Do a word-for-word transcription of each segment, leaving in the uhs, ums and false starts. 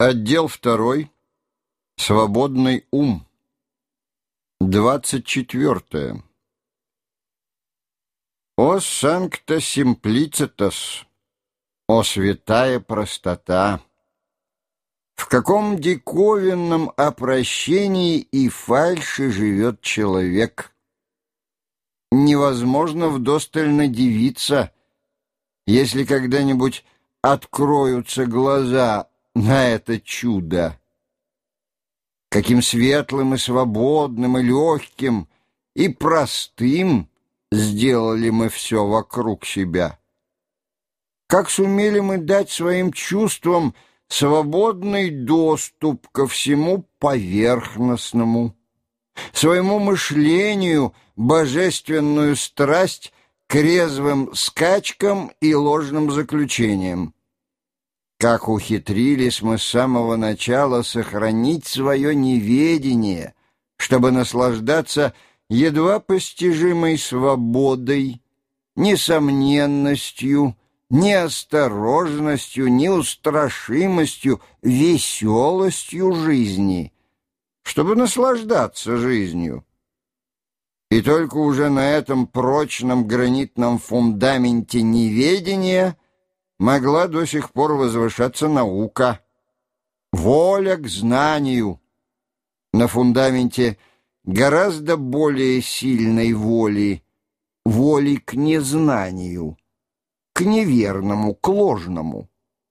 Отдел второй. Свободный ум. Двадцать четвертое. О санкта симплицитас, о святая простота! В каком диковинном опрощении и фальши живет человек! Невозможно вдосталь надивиться, если когда-нибудь откроются глаза на это чудо. Каким светлым и свободным и легким и простым сделали мы все вокруг себя. Как сумели мы дать своим чувствам свободный доступ ко всему поверхностному, своему мышлению божественную страсть к резвым скачкам и ложным заключениям. Как ухитрились мы с самого начала сохранить свое неведение, чтобы наслаждаться едва постижимой свободой, несомненностью, неосторожностью, неустрашимостью, веселостью жизни, чтобы наслаждаться жизнью. И только уже на этом прочном гранитном фундаменте неведения могла до сих пор возвышаться наука, воля к знанию, на фундаменте гораздо более сильной воли, воли к незнанию, к неверному, к ложному.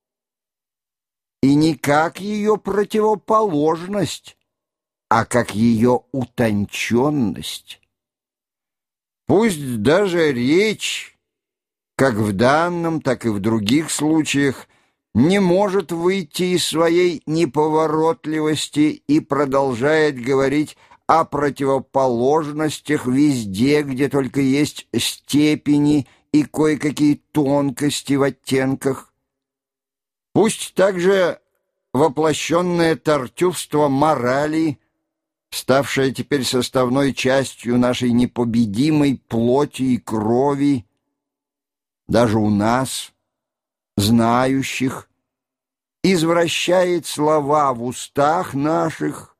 И не как ее противоположность, а как ее утонченность. Пусть даже речь, как в данном, так и в других случаях, не может выйти из своей неповоротливости и продолжает говорить о противоположностях везде, где только есть степени и кое-какие тонкости в оттенках. Пусть также воплощенное тартюфство морали, ставшее теперь составной частью нашей непобедимой плоти и крови, даже у нас, знающих, извращает слова в устах наших.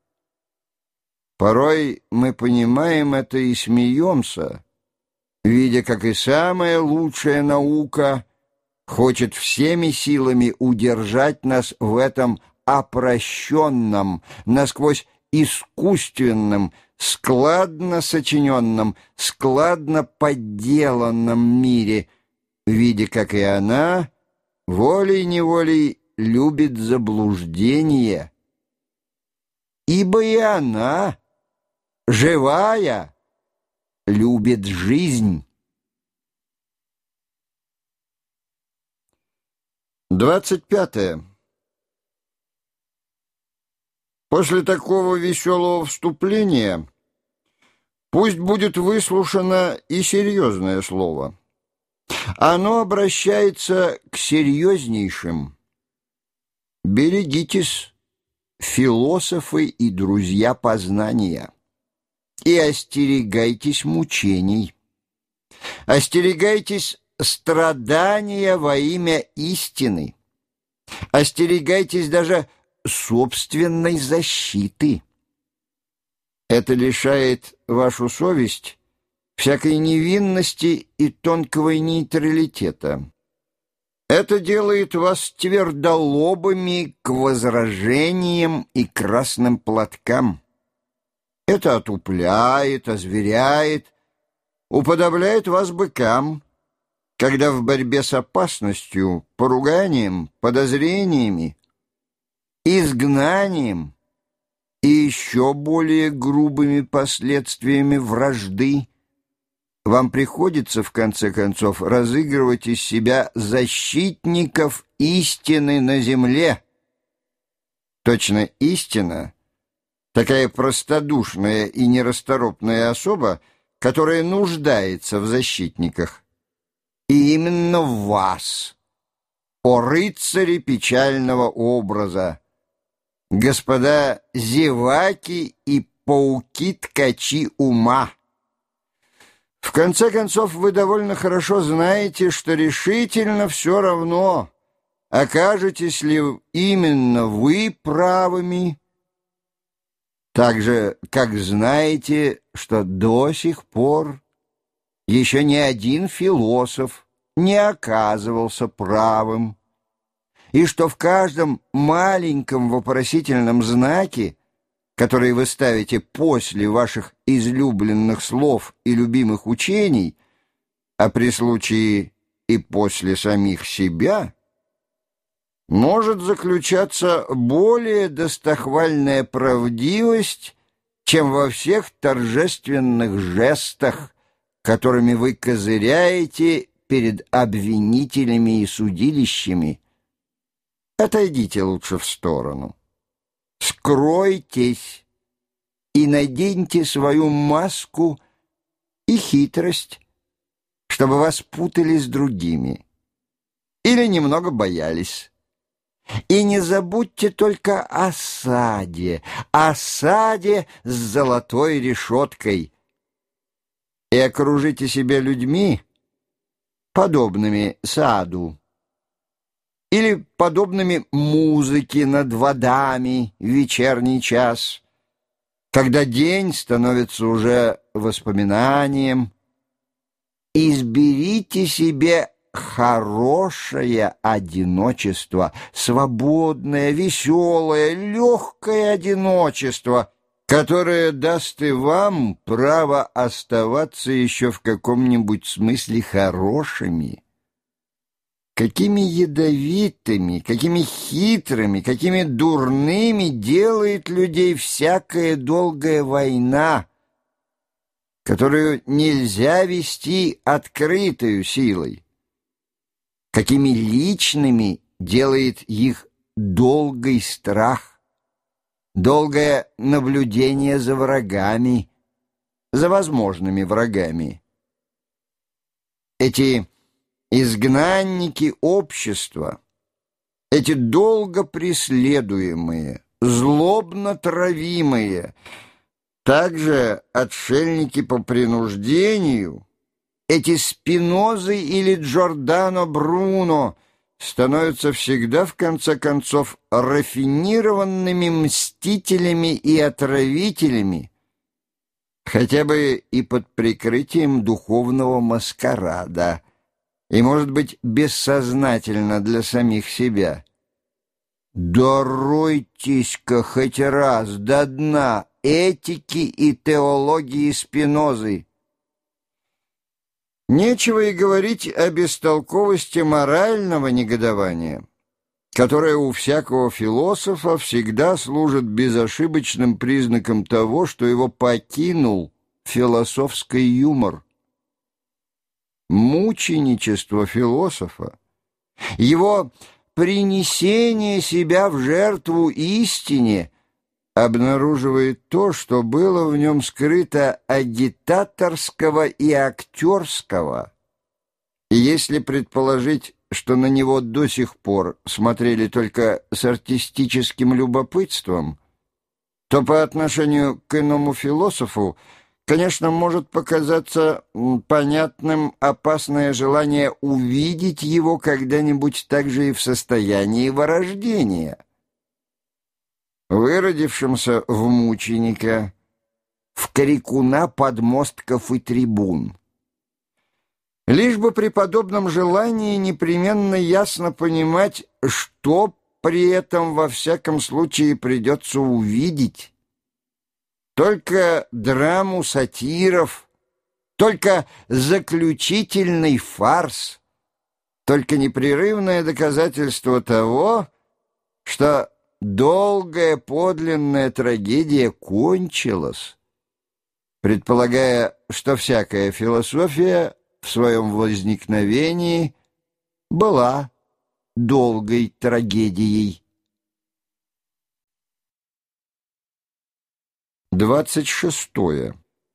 Порой мы понимаем это и смеемся, видя, как и самая лучшая наука хочет всеми силами удержать нас в этом опрощенном, насквозь искусственном, складно сочиненном, складно подделанном мире, видя, как и она волей-неволей любит заблуждение. Ибо и она, живая, любит жизнь. Двадцать пятое. После такого веселого вступления пусть будет выслушано и серьезное слово. Оно обращается к серьезнейшим. Берегитесь, философы и друзья познания, и остерегайтесь мучений. Остерегайтесь страдания во имя истины. Остерегайтесь даже собственной защиты. Это лишает вашу совесть всякой невинности и тонкого нейтралитета. Это делает вас твердолобыми к возражениям и красным платкам. Это отупляет, озверяет, уподобляет вас быкам, когда в борьбе с опасностью, поруганием, подозрениями, изгнанием и еще более грубыми последствиями вражды вам приходится, в конце концов, разыгрывать из себя защитников истины на земле. Точно истина, такая простодушная и нерасторопная особа, которая нуждается в защитниках, и именно в вас, о рыцаре печального образа, господа зеваки и пауки-ткачи ума. В конце концов, вы довольно хорошо знаете, что решительно все равно, окажетесь ли именно вы правыми, так же, как знаете, что до сих пор еще ни один философ не оказывался правым, и что в каждом маленьком вопросительном знаке, который вы ставите после ваших излюбленных слов и любимых учений, а при случае и после самих себя, может заключаться более достохвальная правдивость, чем во всех торжественных жестах, которыми вы козыряете перед обвинителями и судилищами. Отойдите лучше в сторону. Скройтесь и наденьте свою маску и хитрость, чтобы вас путали с другими или немного боялись. И не забудьте только о саде, о саде с золотой решеткой, и окружите себя людьми, подобными саду, или подобными музыке над водами в вечерний час, когда день становится уже воспоминанием. Изберите себе хорошее одиночество, свободное, веселое, легкое одиночество, которое даст и вам право оставаться еще в каком-нибудь смысле хорошими. Какими ядовитыми, какими хитрыми, какими дурными делает людей всякая долгая война, которую нельзя вести открытою силой. Какими личными делает их долгий страх, долгое наблюдение за врагами, за возможными врагами. Эти изгнанники общества, эти долго преследуемые, злобно травимые, также отшельники по принуждению, эти Спинозы или Джордано Бруно становятся всегда, в конце концов, рафинированными мстителями и отравителями, хотя бы и под прикрытием духовного маскарада, и, может быть, бессознательно для самих себя. Доройтесь-ка хоть раз до дна этики и теологии Спинозы. Нечего и говорить о бестолковости морального негодования, которое у всякого философа всегда служит безошибочным признаком того, что его покинул философский юмор. Мученичество философа, его принесение себя в жертву истине обнаруживает то, что было в нем скрыто агитаторского и актерского. И если предположить, что на него до сих пор смотрели только с артистическим любопытством, то по отношению к иному философу, конечно, может показаться понятным опасное желание увидеть его когда-нибудь также и в состоянии вырождения. Выродившимся в мученика, в крикуна подмостков и трибун. Лишь бы при подобном желании непременно ясно понимать, что при этом во всяком случае придется увидеть. Только драму сатиров, только заключительный фарс, только непрерывное доказательство того, что долгая подлинная трагедия кончилась, предполагая, что всякая философия в своем возникновении была долгой трагедией. Двадцать шестое.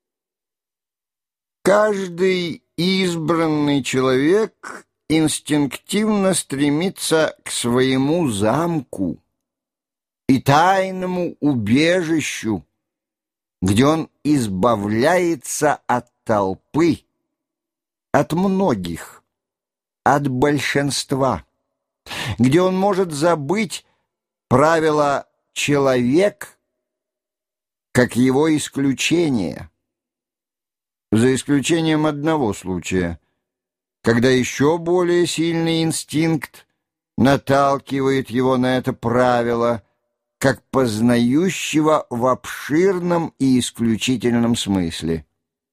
Каждый избранный человек инстинктивно стремится к своему замку и тайному убежищу, где он избавляется от толпы, от многих, от большинства. где он может забыть правило «человек» как его исключение, за исключением одного случая, когда еще более сильный инстинкт наталкивает его на это правило, как познающего в обширном и исключительном смысле.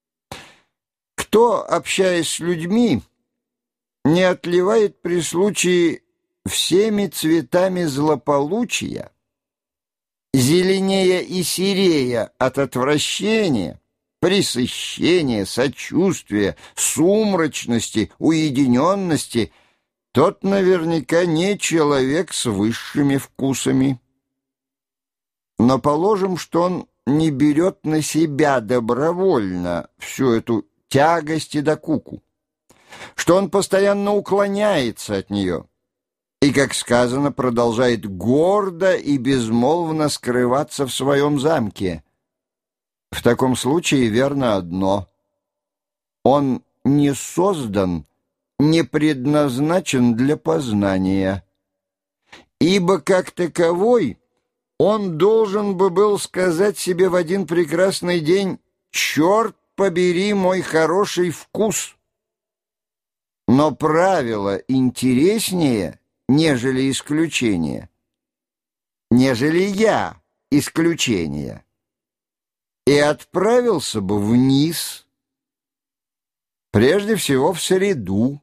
Кто, общаясь с людьми, не отливает при случае всеми цветами злополучия, зеленея и серея от отвращения, пресыщения, сочувствия, сумрачности, уединенности, тот наверняка не человек с высшими вкусами. Но положим, что он не берет на себя добровольно всю эту тягость и докуку, что он постоянно уклоняется от нее и, как сказано, продолжает гордо и безмолвно скрываться в своем замке. В таком случае верно одно: он не создан, не предназначен для познания, ибо как таковой он должен бы был сказать себе в один прекрасный день: «Черт побери мой хороший вкус!» Но правило интереснее, нежели исключение, нежели я исключение, и отправился бы вниз, прежде всего в среду.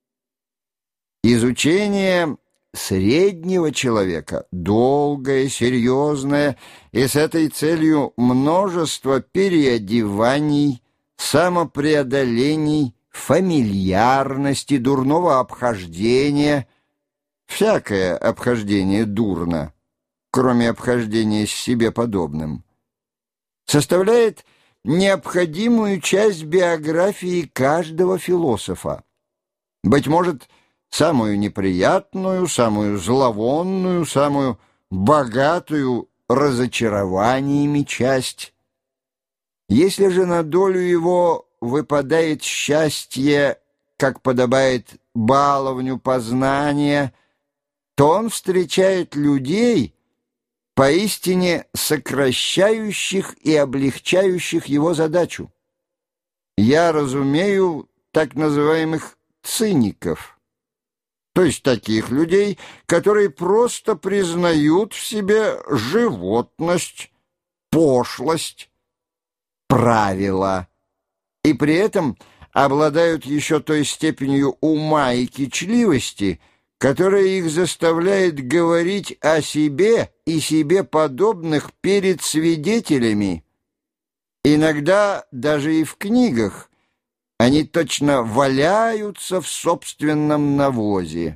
Изучение среднего человека, долгое, серьезное, и с этой целью множество переодеваний, самопреодолений, фамильярности, дурного обхождения. Всякое обхождение дурно, кроме обхождения с себе подобным, составляет необходимую часть биографии каждого философа. Быть может, самую неприятную, самую зловонную, самую богатую разочарованиями часть. Если же на долю его выпадает счастье, как подобает баловню познания, то он встречает людей, поистине сокращающих и облегчающих его задачу. Я разумею так называемых циников, то есть таких людей, которые просто признают в себе животность, пошлость, правила, и при этом обладают еще той степенью ума и кичливости, которая их заставляет говорить о себе и себе подобных перед свидетелями. Иногда даже и в книгах они точно валяются в собственном навозе.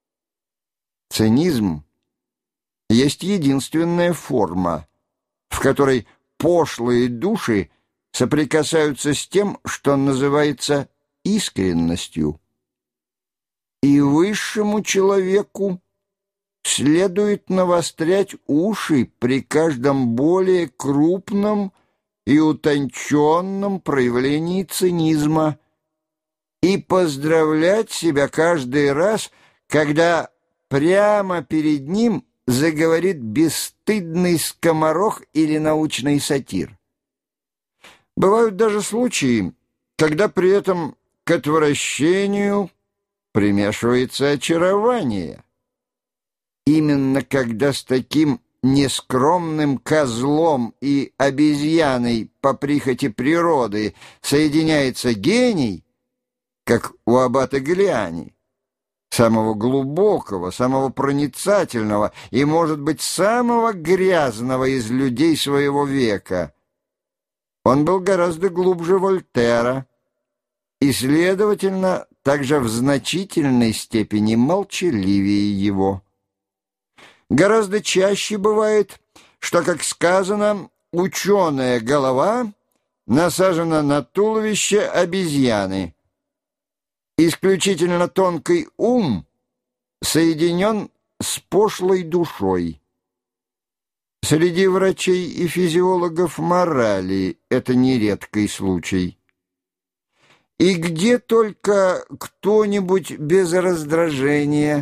Цинизм есть единственная форма, в которой пошлые души соприкасаются с тем, что называется искренностью. И высшему человеку следует навострять уши при каждом более крупном и утонченном проявлении цинизма и поздравлять себя каждый раз, когда прямо перед ним заговорит бесстыдный скоморох или научный сатир. Бывают даже случаи, когда при этом к отвращению примешивается очарование. Именно когда с таким нескромным козлом и обезьяной по прихоти природы соединяется гений, как у аббата Галиани, самого глубокого, самого проницательного и, может быть, самого грязного из людей своего века. Он был гораздо глубже Вольтера и, следовательно, также в значительной степени молчаливее его. Гораздо чаще бывает, что, как сказано, ученая голова насажена на туловище обезьяны. Исключительно тонкий ум соединен с пошлой душой. Среди врачей и физиологов морали это нередкий случай. И где только кто-нибудь без раздражения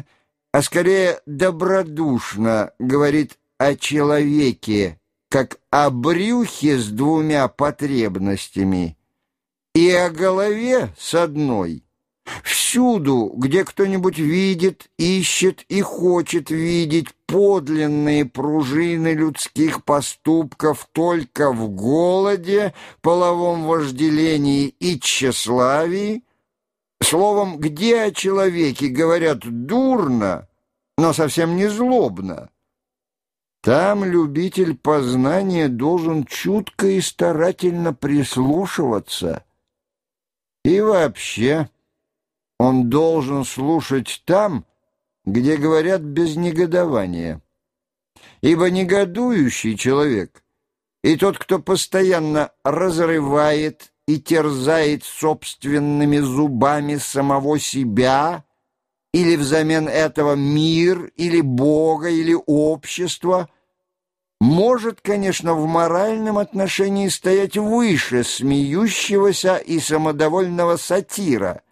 а скорее добродушно говорит о человеке, как о брюхе с двумя потребностями и о голове с одной. Всюду, где кто-нибудь видит, ищет и хочет видеть подлинные пружины людских поступков только в голоде, половом вожделении и тщеславии, словом, где о человеке говорят дурно, но совсем не злобно, там любитель познания должен чутко и старательно прислушиваться. И вообще он должен слушать там, где говорят без негодования. Ибо негодующий человек и тот, кто постоянно разрывает и терзает собственными зубами самого себя, или взамен этого мир, или Бога, или общество, может, конечно, в моральном отношении стоять выше смеющегося и самодовольного сатира.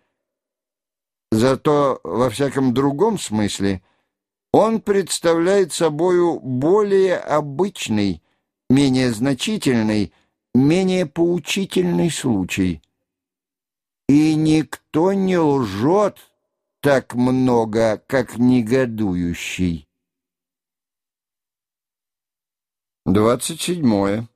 Зато во всяком другом смысле он представляет собою более обычный, менее значительный, менее поучительный случай. И никто не лжет так много, как негодующий. Двадцать седьмое.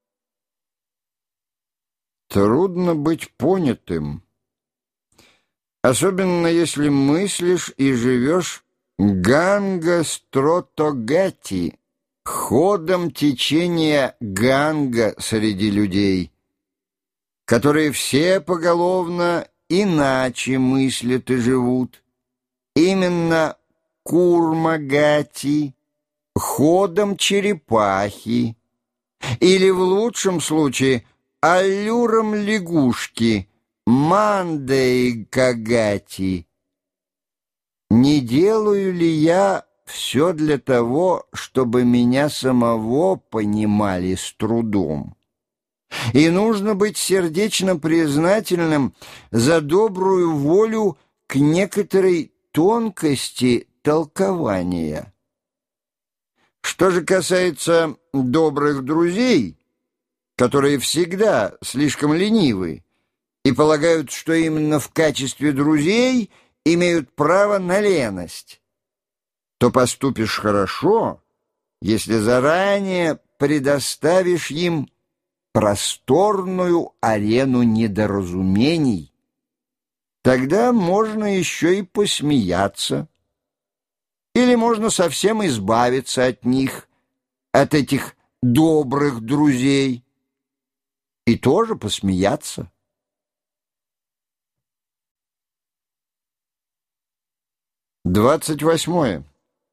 Трудно быть понятым, особенно если мыслишь и живешь Ганга Стротогати, ходом течения Ганга среди людей, которые все поголовно иначе мыслят и живут, именно Курмагати, ходом черепахи, или в лучшем случае аллюром лягушки, Мандей-Кагати. Не делаю ли я все для того, чтобы меня самого понимали с трудом? И нужно быть сердечно признательным за добрую волю к некоторой тонкости толкования. Что же касается добрых друзей, которые всегда слишком ленивы и полагают, что именно в качестве друзей имеют право на леность, то поступишь хорошо, если заранее предоставишь им просторную арену недоразумений. Тогда можно еще и посмеяться. Или можно совсем избавиться от них, от этих добрых друзей, и тоже посмеяться. Двадцать восьмое.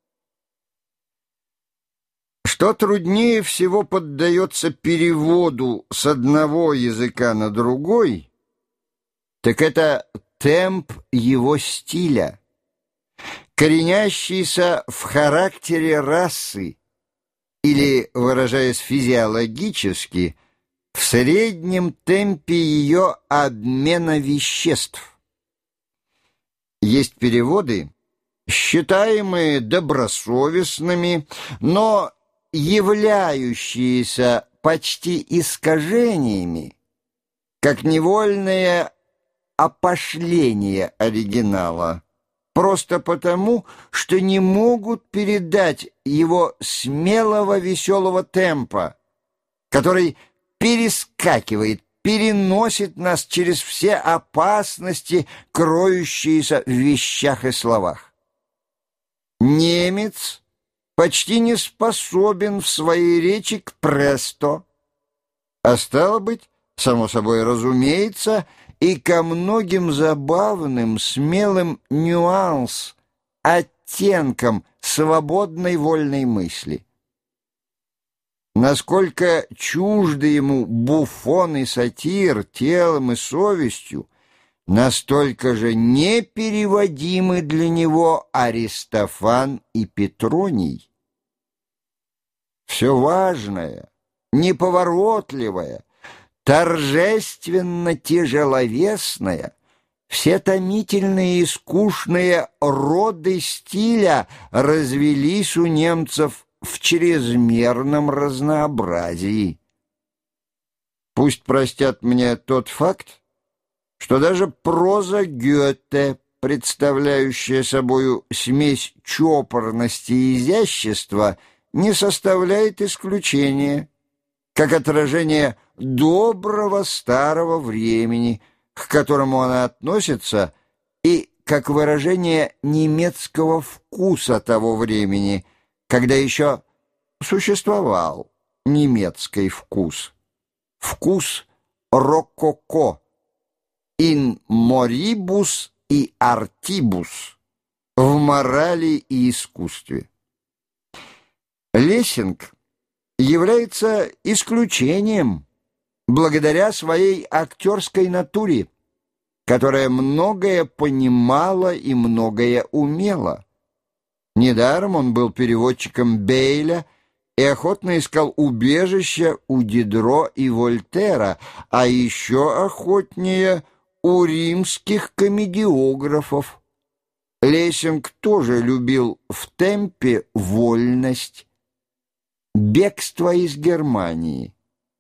Что труднее всего поддается переводу с одного языка на другой, так это темп его стиля, коренящийся в характере расы, или, выражаясь физиологически, в среднем темпе ее обмена веществ. Есть переводы, считаемые добросовестными, но являющиеся почти искажениями, как невольное опошление оригинала, просто потому, что не могут передать его смелого веселого темпа, который перескакивает, переносит нас через все опасности, кроющиеся в вещах и словах. Немец почти не способен в своей речи к престо, а стало быть, само собой разумеется, и ко многим забавным, смелым нюанс, оттенкам свободной вольной мысли. Насколько чужды ему буфон и сатир телом и совестью, настолько же непереводимы для него Аристофан и Петроний. Все важное, неповоротливое, торжественно тяжеловесное, все томительные и скучные роды стиля развелись у немцев в чрезмерном разнообразии. Пусть простят мне тот факт, что даже проза Гёте, представляющая собою смесь чопорности и изящества, не составляет исключения, как отражение доброго старого времени, к которому она относится, и как выражение немецкого вкуса того времени, когда еще существовал немецкий вкус. Вкус рококо, in moribus и artibus, в морали и искусстве. Лессинг является исключением благодаря своей актерской натуре, которая многое понимала и многое умела. Недаром он был переводчиком Бейля и охотно искал убежища у Дидро и Вольтера, а еще охотнее у римских комедиографов. Лессинг тоже любил в темпе вольность, бегство из Германии.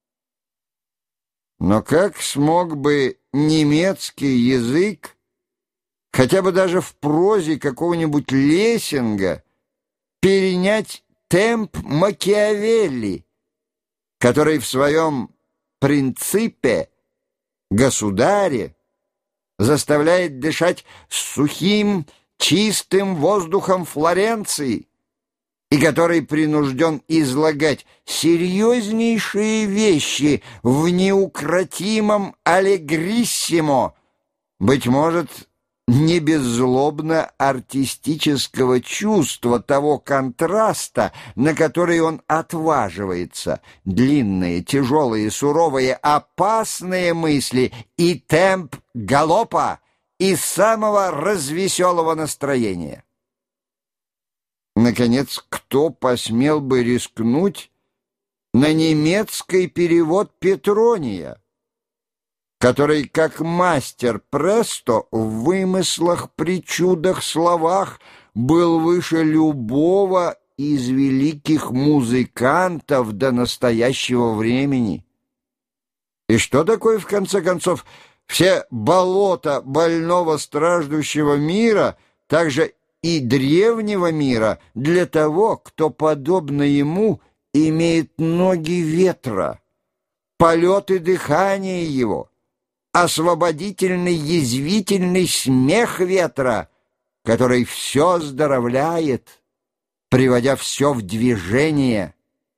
Но как смог бы немецкий язык, хотя бы даже в прозе какого-нибудь Лессинга, перенять темп Макиавелли, который в своем принципе «Государе» заставляет дышать сухим, чистым воздухом Флоренции, и который принужден излагать серьезнейшие вещи в неукротимом аллегриссимо, быть может, не без злобно-артистического чувства того контраста, на который он отваживается, длинные, тяжелые, суровые, опасные мысли и темп галопа из самого развеселого настроения. Наконец, кто посмел бы рискнуть на немецкий перевод Петрония, который, как мастер Престо, в вымыслах, причудах, словах был выше любого из великих музыкантов до настоящего времени? И что такое, в конце концов, все болота больного страждущего мира, также и древнего мира, для того, кто, подобно ему, имеет ноги ветра, полет и дыхание его, освободительный язвительный смех ветра, который все оздоровляет, приводя все в движение.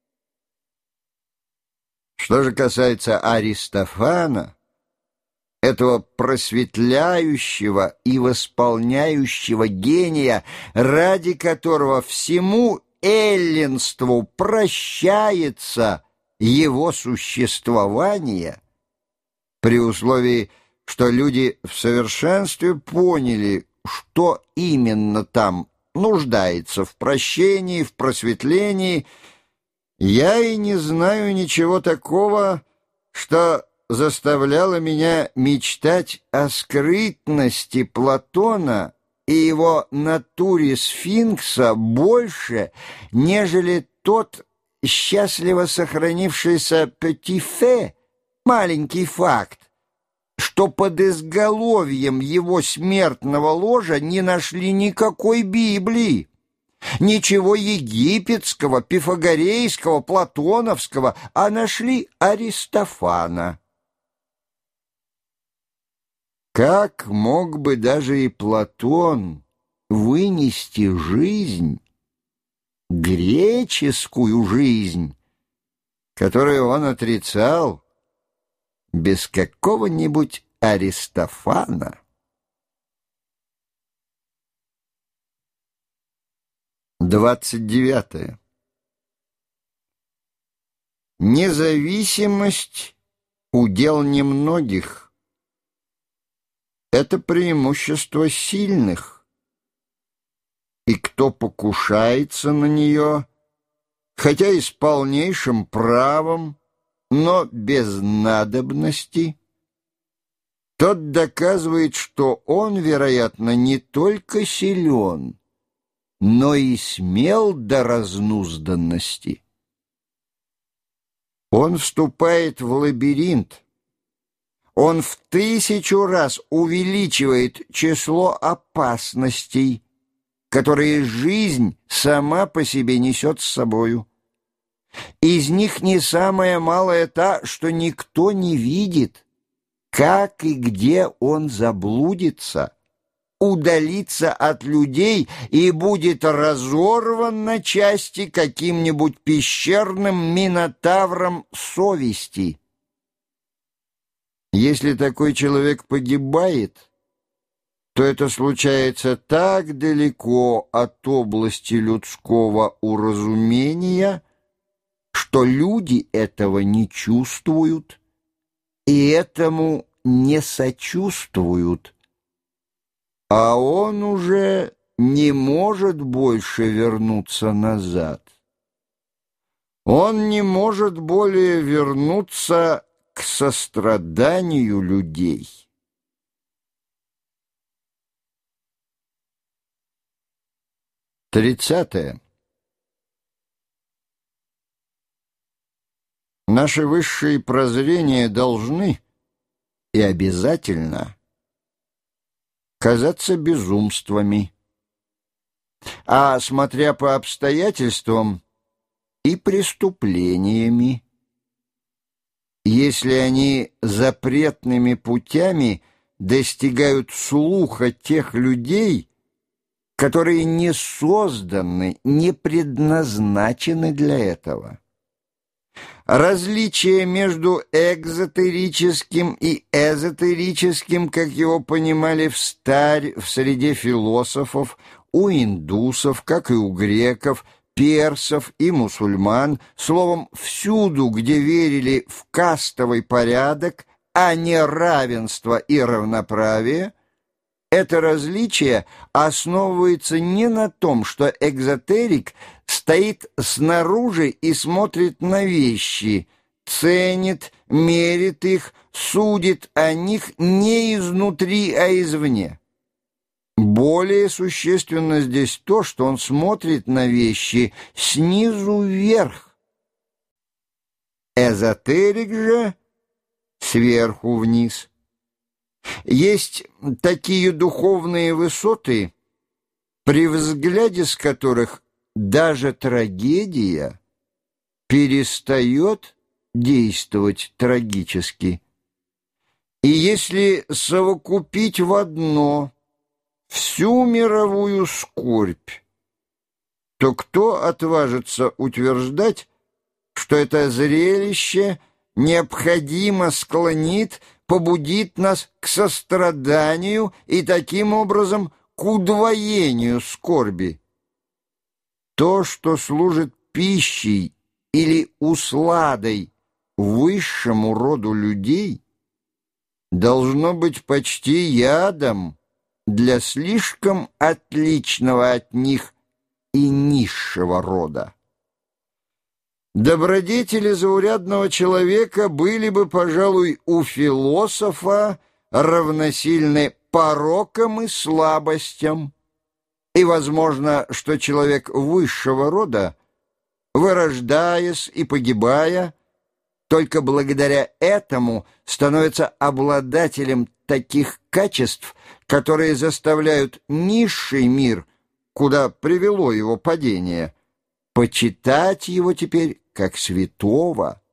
Что же касается Аристофана, этого просветляющего и восполняющего гения, ради которого всему эллинству прощается его существование, при условии, что люди в совершенстве поняли, что именно там нуждается в прощении, в просветлении, я и не знаю ничего такого, что заставляло меня мечтать о скрытности Платона и его натуре сфинкса больше, нежели тот счастливо сохранившийся петифе, маленький факт, что под изголовьем его смертного ложа не нашли никакой Библии, ничего египетского, пифагорейского, платоновского, а нашли Аристофана. Как мог бы даже и Платон вынести жизнь, греческую жизнь, которую он отрицал, без какого-нибудь Аристофана? Двадцать девятое. Независимость — удел немногих. Это преимущество сильных, и кто покушается на нее, хотя и с полнейшим правом, но без надобности, тот доказывает, что он, вероятно, не только силен, но и смел до разнузданности. Он вступает в лабиринт. Он в тысячу раз увеличивает число опасностей, которые жизнь сама по себе несет с собою. Из них не самая малая та, что никто не видит, как и где он заблудится, удалится от людей и будет разорван на части каким-нибудь пещерным минотавром совести. Если такой человек погибает, то это случается так далеко от области людского уразумения, что люди этого не чувствуют и этому не сочувствуют, а он уже не может больше вернуться назад. Он не может более вернуться к состраданию людей. Тридцатое. Наши высшие прозрения должны и обязательно казаться безумствами, а, смотря по обстоятельствам, и преступлениями, если они запретными путями достигают слуха тех людей, которые не созданы, не предназначены для этого. Различие между экзотерическим и эзотерическим, как его понимали встарь в среде философов, у индусов, как и у греков, персов и мусульман, словом, всюду, где верили в кастовый порядок, а не равенство и равноправие, это различие основывается не на том, что экзотерик стоит снаружи и смотрит на вещи, ценит, мерит их, судит о них не изнутри, а извне. Более существенно здесь то, что он смотрит на вещи снизу вверх. Эзотерик же сверху вниз. Есть такие духовные высоты, при взгляде с которых даже трагедия перестает действовать трагически. И если совокупить в одно всю мировую скорбь, то кто отважится утверждать, что это зрелище необходимо склонит, побудит нас к состраданию и таким образом к удвоению скорби? То, что служит пищей или усладой высшему роду людей, должно быть почти ядом для слишком отличного от них и низшего рода. Добродетели заурядного человека были бы, пожалуй, у философа равносильны порокам и слабостям, и возможно, что человек высшего рода, вырождаясь и погибая, только благодаря этому становится обладателем таких качеств, которые заставляют низший мир, куда привело его падение, почитать его теперь как святого.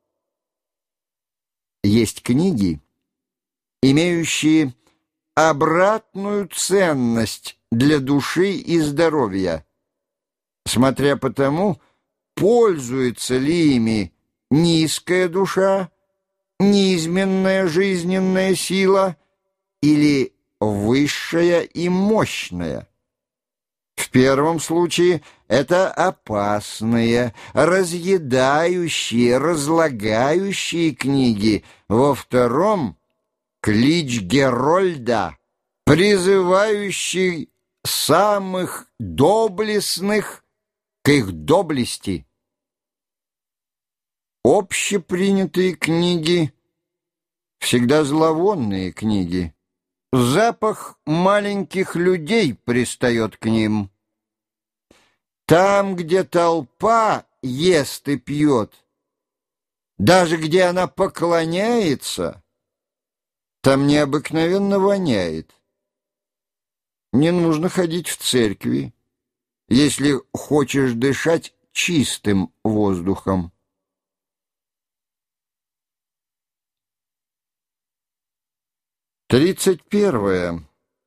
Есть книги, имеющие обратную ценность для души и здоровья, смотря по тому, пользуется ли ими низкая душа, низменная жизненная сила или высшая и мощная. В первом случае это опасные, разъедающие, разлагающие книги, во втором — клич Герольда, призывающий самых доблестных к их доблести. Общепринятые книги, всегда зловонные книги, запах маленьких людей пристает к ним. Там, где толпа ест и пьет, даже где она поклоняется, там необыкновенно воняет. Не нужно ходить в церкви, если хочешь дышать чистым воздухом. Тридцать первое.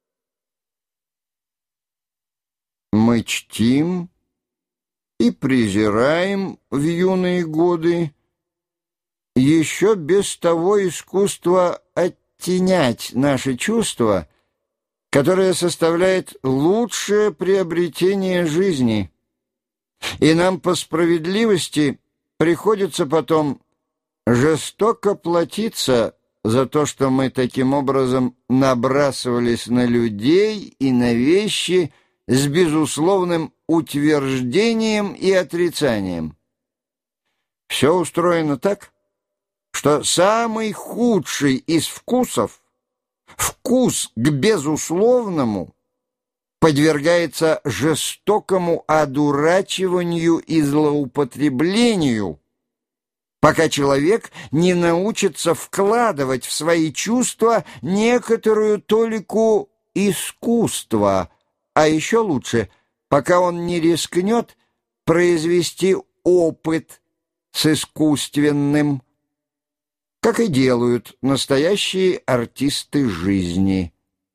Мы чтим и презираем в юные годы еще без того искусства оттенять наши чувства, которое составляет лучшее приобретение жизни. И нам по справедливости приходится потом жестоко платиться за то, что мы таким образом набрасывались на людей и на вещи с безусловным утверждением и отрицанием. Все устроено так, что самый худший из вкусов, вкус к безусловному, подвергается жестокому одурачиванию и злоупотреблению, пока человек не научится вкладывать в свои чувства некоторую толику искусства, а еще лучше, пока он не рискнет произвести опыт с искусственным, как и делают настоящие артисты жизни.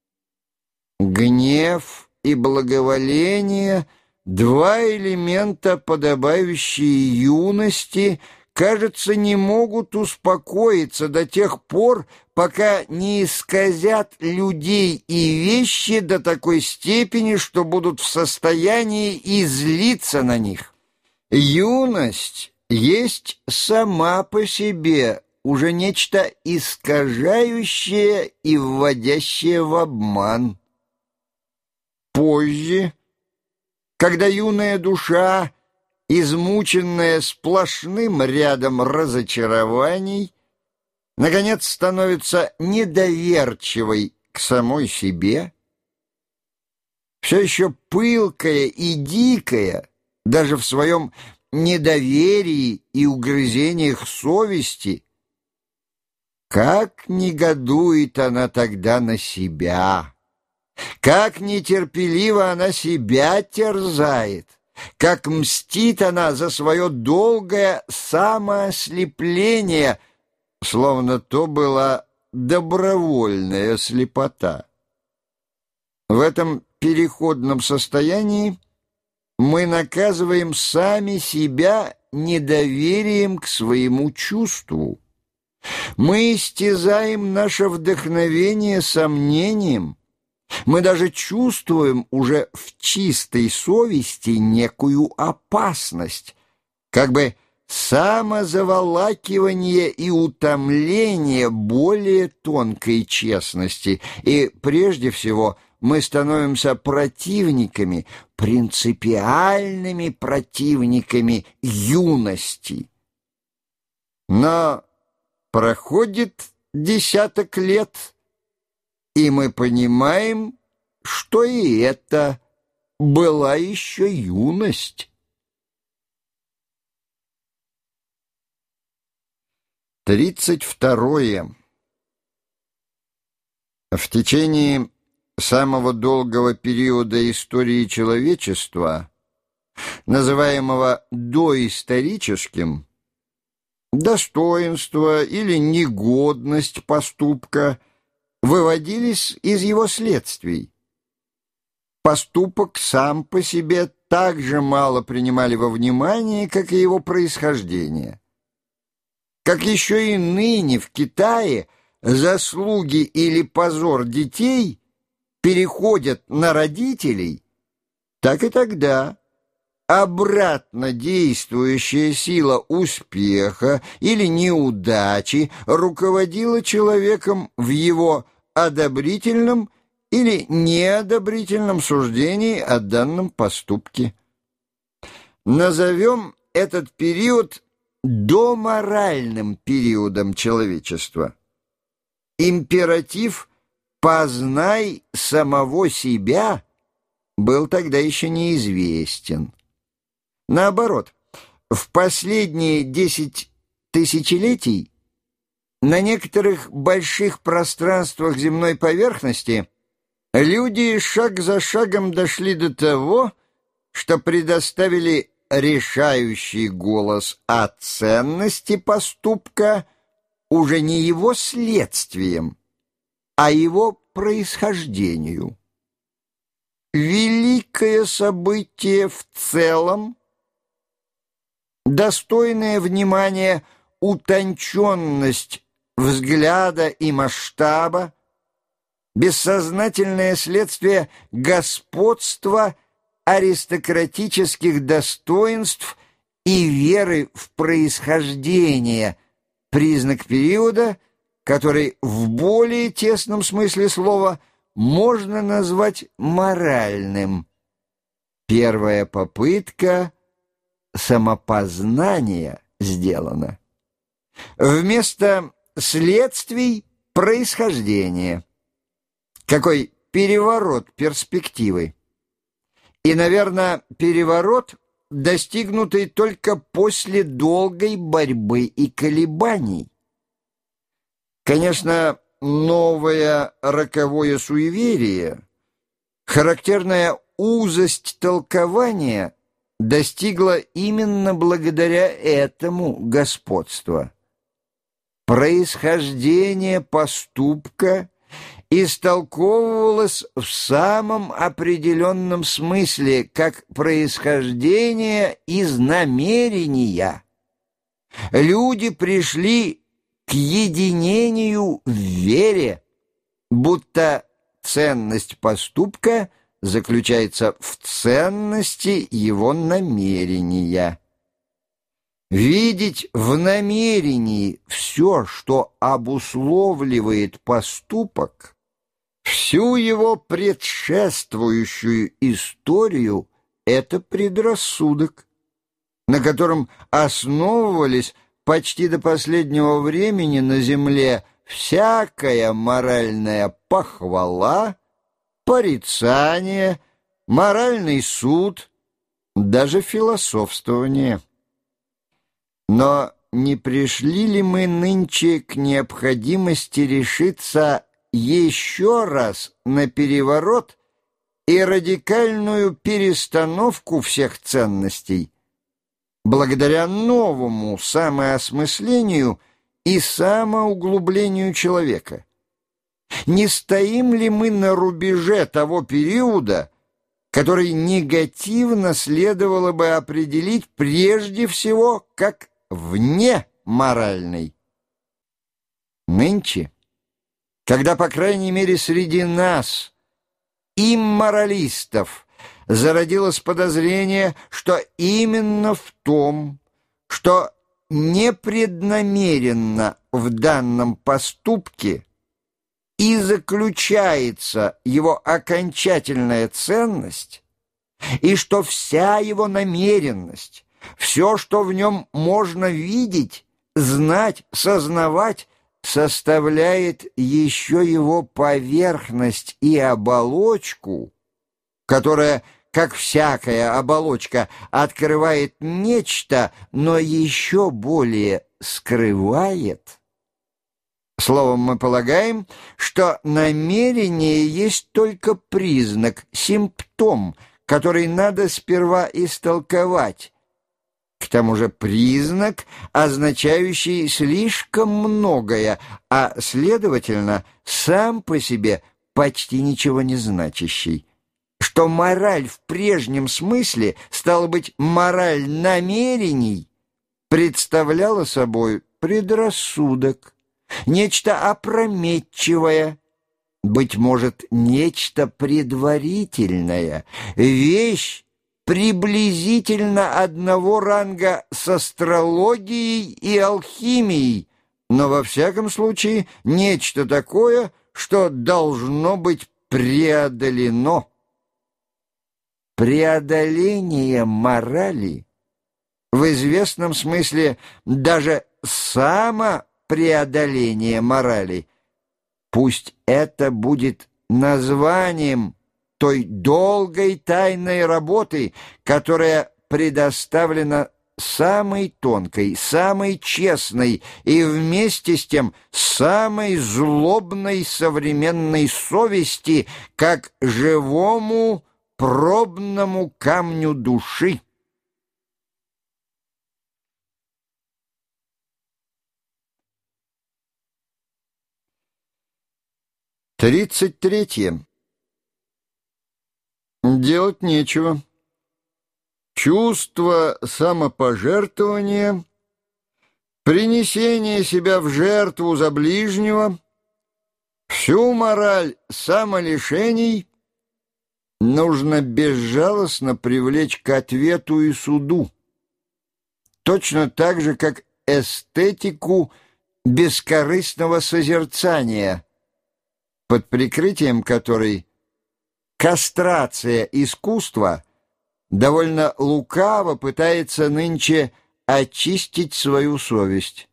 Гнев и благоволение — два элемента, подобающие юности, кажется, не могут успокоиться до тех пор, пока не исказят людей и вещи до такой степени, что будут в состоянии излиться на них. Юность есть сама по себе уже нечто искажающее и вводящее в обман. Позже, когда юная душа, измученная сплошным рядом разочарований, наконец становится недоверчивой к самой себе, все еще пылкая и дикая, даже в своем недоверии и угрызениях совести, как негодует она тогда на себя, как нетерпеливо она себя терзает, как мстит она за свое долгое самоослепление, словно то была добровольная слепота. В этом переходном состоянии мы наказываем сами себя недоверием к своему чувству. Мы истязаем наше вдохновение сомнением. Мы даже чувствуем уже в чистой совести некую опасность, как бы самозаволакивание и утомление более тонкой честности, и прежде всего мы становимся противниками, принципиальными противниками юности. Но проходит десяток лет, и мы понимаем, что и это была еще юность. Тридцать второе. В течение самого долгого периода истории человечества, называемого доисторическим, достоинство или негодность поступка выводились из его следствий. Поступок сам по себе так же мало принимали во внимание, как и его происхождение. Как еще и ныне в Китае заслуги или позор детей переходят на родителей, так и тогда обратно действующая сила успеха или неудачи руководила человеком в его одобрительном или неодобрительном суждении о данном поступке. Назовем этот период доморальным периодом человечества. Императив «познай самого себя» был тогда еще неизвестен. Наоборот, в последние десять тысячелетий на некоторых больших пространствах земной поверхности люди шаг за шагом дошли до того, что предоставили решающий голос о ценности поступка уже не его следствием, а его происхождению. Великое событие в целом, достойное внимания утонченность взгляда и масштаба, бессознательное следствие господства аристократических достоинств и веры в происхождение, признак периода, который в более тесном смысле слова можно назвать моральным. Первая попытка самопознания сделана. Вместо следствий — происхождение. Какой переворот перспективы. И, наверное, переворот, достигнутый только после долгой борьбы и колебаний. Конечно, новое роковое суеверие, характерная узость толкования достигла именно благодаря этому господства. Происхождение поступка истолковывалось в самом определенном смысле как происхождение из намерения. Люди пришли к единению в вере, будто ценность поступка заключается в ценности его намерения. Видеть в намерении все, что обусловливает поступок, всю его предшествующую историю — это предрассудок, на котором основывались почти до последнего времени на земле всякая моральная похвала, порицание, моральный суд, даже философствование. Но не пришли ли мы нынче к необходимости решиться еще раз на переворот и радикальную перестановку всех ценностей, благодаря новому самоосмыслению и самоуглублению человека? Не стоим ли мы на рубеже того периода, который негативно следовало бы определить прежде всего как вне моральный? Нынче, когда, по крайней мере, среди нас, имморалистов, зародилось подозрение, что именно в том, что непреднамеренно в данном поступке и заключается его окончательная ценность, и что вся его намеренность, все, что в нем можно видеть, знать, сознавать, составляет еще его поверхность и оболочку, которая, как всякая оболочка, открывает нечто, но еще более скрывает. Словом, мы полагаем, что намерение есть только признак, симптом, который надо сперва истолковать. К тому же признак, означающий слишком многое, а, следовательно, сам по себе почти ничего не значащий. Что мораль в прежнем смысле, стало быть, мораль намерений, представляла собой предрассудок, нечто опрометчивое, быть может, нечто предварительное, вещь приблизительно одного ранга с астрологией и алхимией, но во всяком случае нечто такое, что должно быть преодолено. Преодоление морали, в известном смысле даже самопреодоление морали, Пусть это будет названием той долгой тайной работы, которая предоставлена самой тонкой, самой честной и вместе с тем самой злобной современной совести, как живому пробному камню души. Тридцать третье. Делать нечего. Чувство самопожертвования, принесение себя в жертву за ближнего, всю мораль самолишений нужно безжалостно привлечь к ответу и суду, точно так же, как эстетику бескорыстного созерцания, под прикрытием которой кастрация искусства довольно лукаво пытается нынче очистить свою совесть.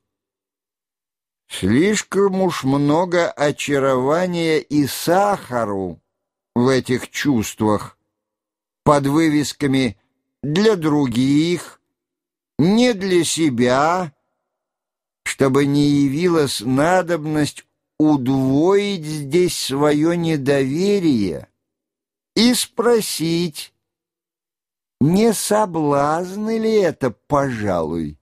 Слишком уж много очарования и сахару в этих чувствах под вывесками «для других», «не для себя», чтобы не явилась надобность удвоить здесь свое недоверие и спросить, не соблазн ли это, пожалуй,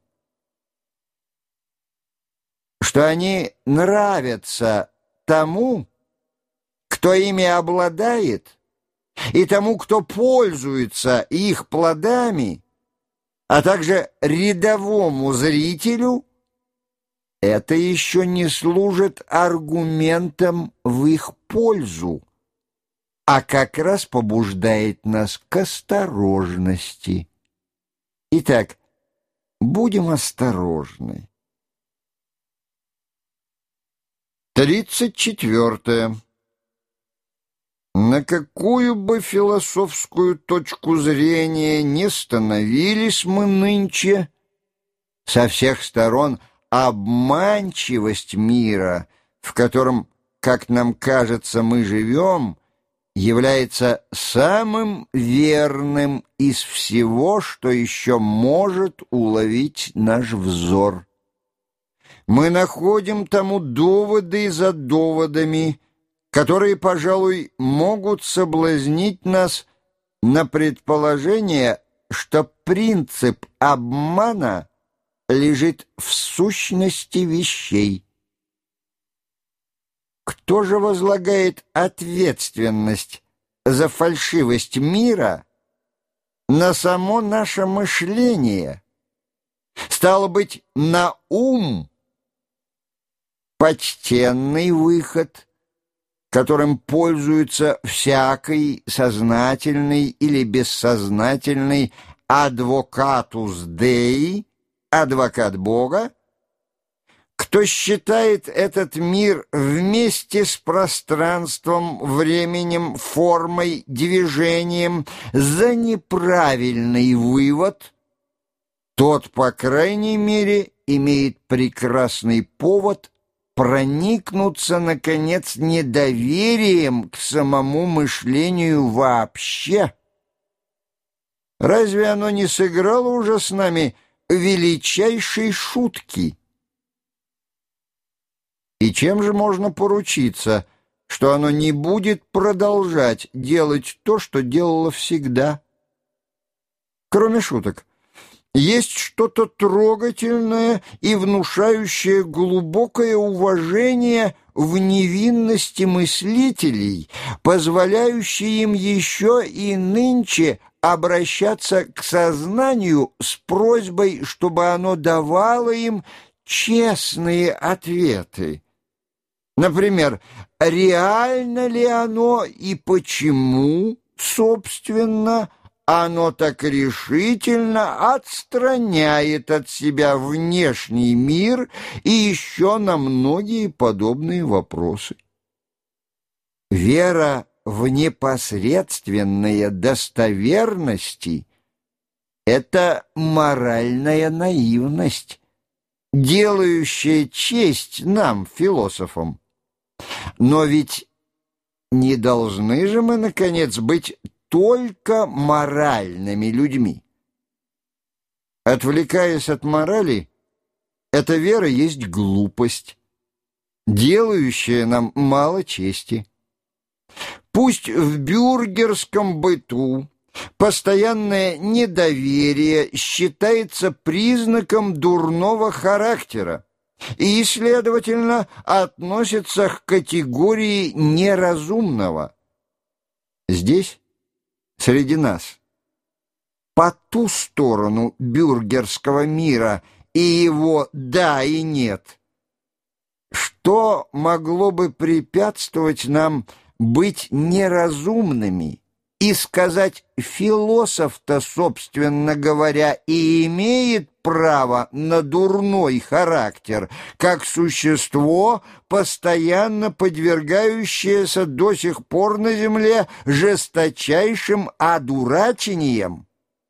что они нравятся тому, кто ими обладает, и тому, кто пользуется их плодами, а также рядовому зрителю, это еще не служит аргументом в их пользу, а как раз побуждает нас к осторожности. Итак, будем осторожны. Тридцать четвертое. На какую бы философскую точку зрения не становились мы нынче, со всех сторон обманчивость мира, в котором, как нам кажется, мы живем, является самым верным из всего, что еще может уловить наш взор. Мы находим тому доводы за доводами, которые, пожалуй, могут соблазнить нас на предположение, что принцип обмана лежит в сущности вещей. Кто же возлагает ответственность за фальшивость мира на само наше мышление? Стало быть, на ум? Почтенный выход, которым пользуется всякий сознательный или бессознательный адвокатус Деи, адвокат Бога, кто считает этот мир вместе с пространством, временем, формой, движением за неправильный вывод, тот, по крайней мере, имеет прекрасный повод проникнуться, наконец, недоверием к самому мышлению вообще. Разве оно не сыграло уже с нами величайшей шутки? И чем же можно поручиться, что оно не будет продолжать делать то, что делало всегда? Кроме шуток, есть что-то трогательное и внушающее глубокое уважение в невинности мыслителей, позволяющее им еще и нынче обращаться к сознанию с просьбой, чтобы оно давало им честные ответы. Например, реально ли оно и почему, собственно, оно так решительно отстраняет от себя внешний мир и еще на многие подобные вопросы. Вера в непосредственные достоверности — это моральная наивность, делающая честь нам, философам. Но ведь не должны же мы, наконец, быть только моральными людьми. Отвлекаясь от морали, эта вера есть глупость, делающая нам мало чести. Пусть в бюргерском быту постоянное недоверие считается признаком дурного характера и, следовательно, относится к категории неразумного. Здесь, среди нас, по ту сторону бюргерского мира и его «да» и «нет», что могло бы препятствовать нам быть неразумными и сказать: философ-то, собственно говоря, и имеет право на дурной характер, как существо, постоянно подвергающееся до сих пор на земле жесточайшим одурачениям?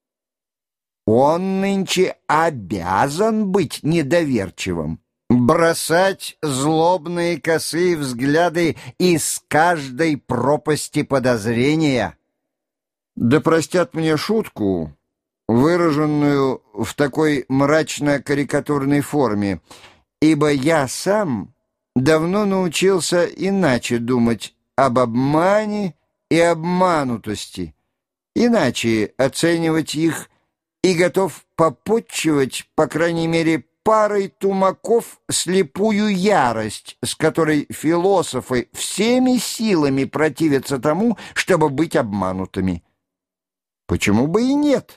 Он нынче обязан быть недоверчивым, бросать злобные косые взгляды из каждой пропасти подозрения. Да простят мне шутку, выраженную в такой мрачно-карикатурной форме, ибо я сам давно научился иначе думать об обмане и обманутости, иначе оценивать их, и готов попотчевать, по крайней мере, парой тумаков слепую ярость, с которой философы всеми силами противятся тому, чтобы быть обманутыми. Почему бы и нет?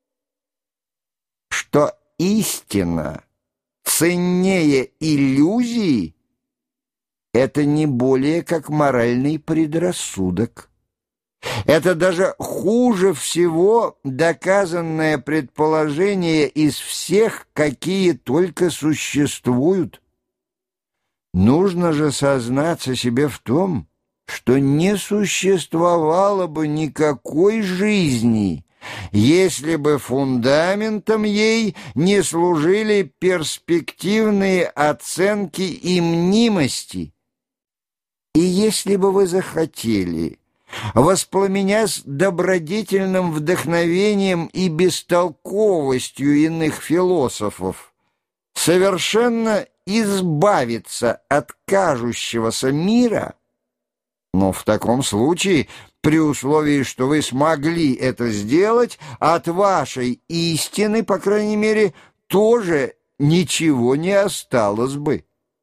Что истина ценнее иллюзии — это не более как моральный предрассудок. Это даже хуже всего доказанное предположение из всех, какие только существуют. Нужно же сознаться себе в том, что не существовало бы никакой жизни, если бы фундаментом ей не служили перспективные оценки и мнимости. И если бы вы захотели, воспламенясь добродетельным вдохновением и бестолковостью иных философов, совершенно избавиться от кажущегося мира, но в таком случае, при условии, что вы смогли это сделать, от вашей истины, по крайней мере, тоже ничего не осталось бы.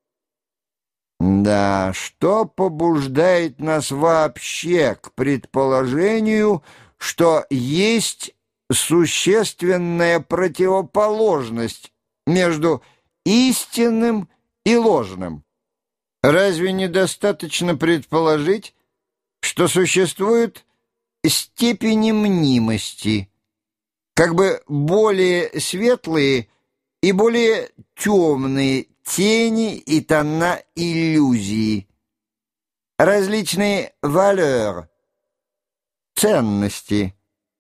Да, что побуждает нас вообще к предположению, что есть существенная противоположность между истинным и ложным? Разве недостаточно предположить, что существуют степени мнимости, как бы более светлые и более темные тени и тона иллюзии, различные valeurs, ценности,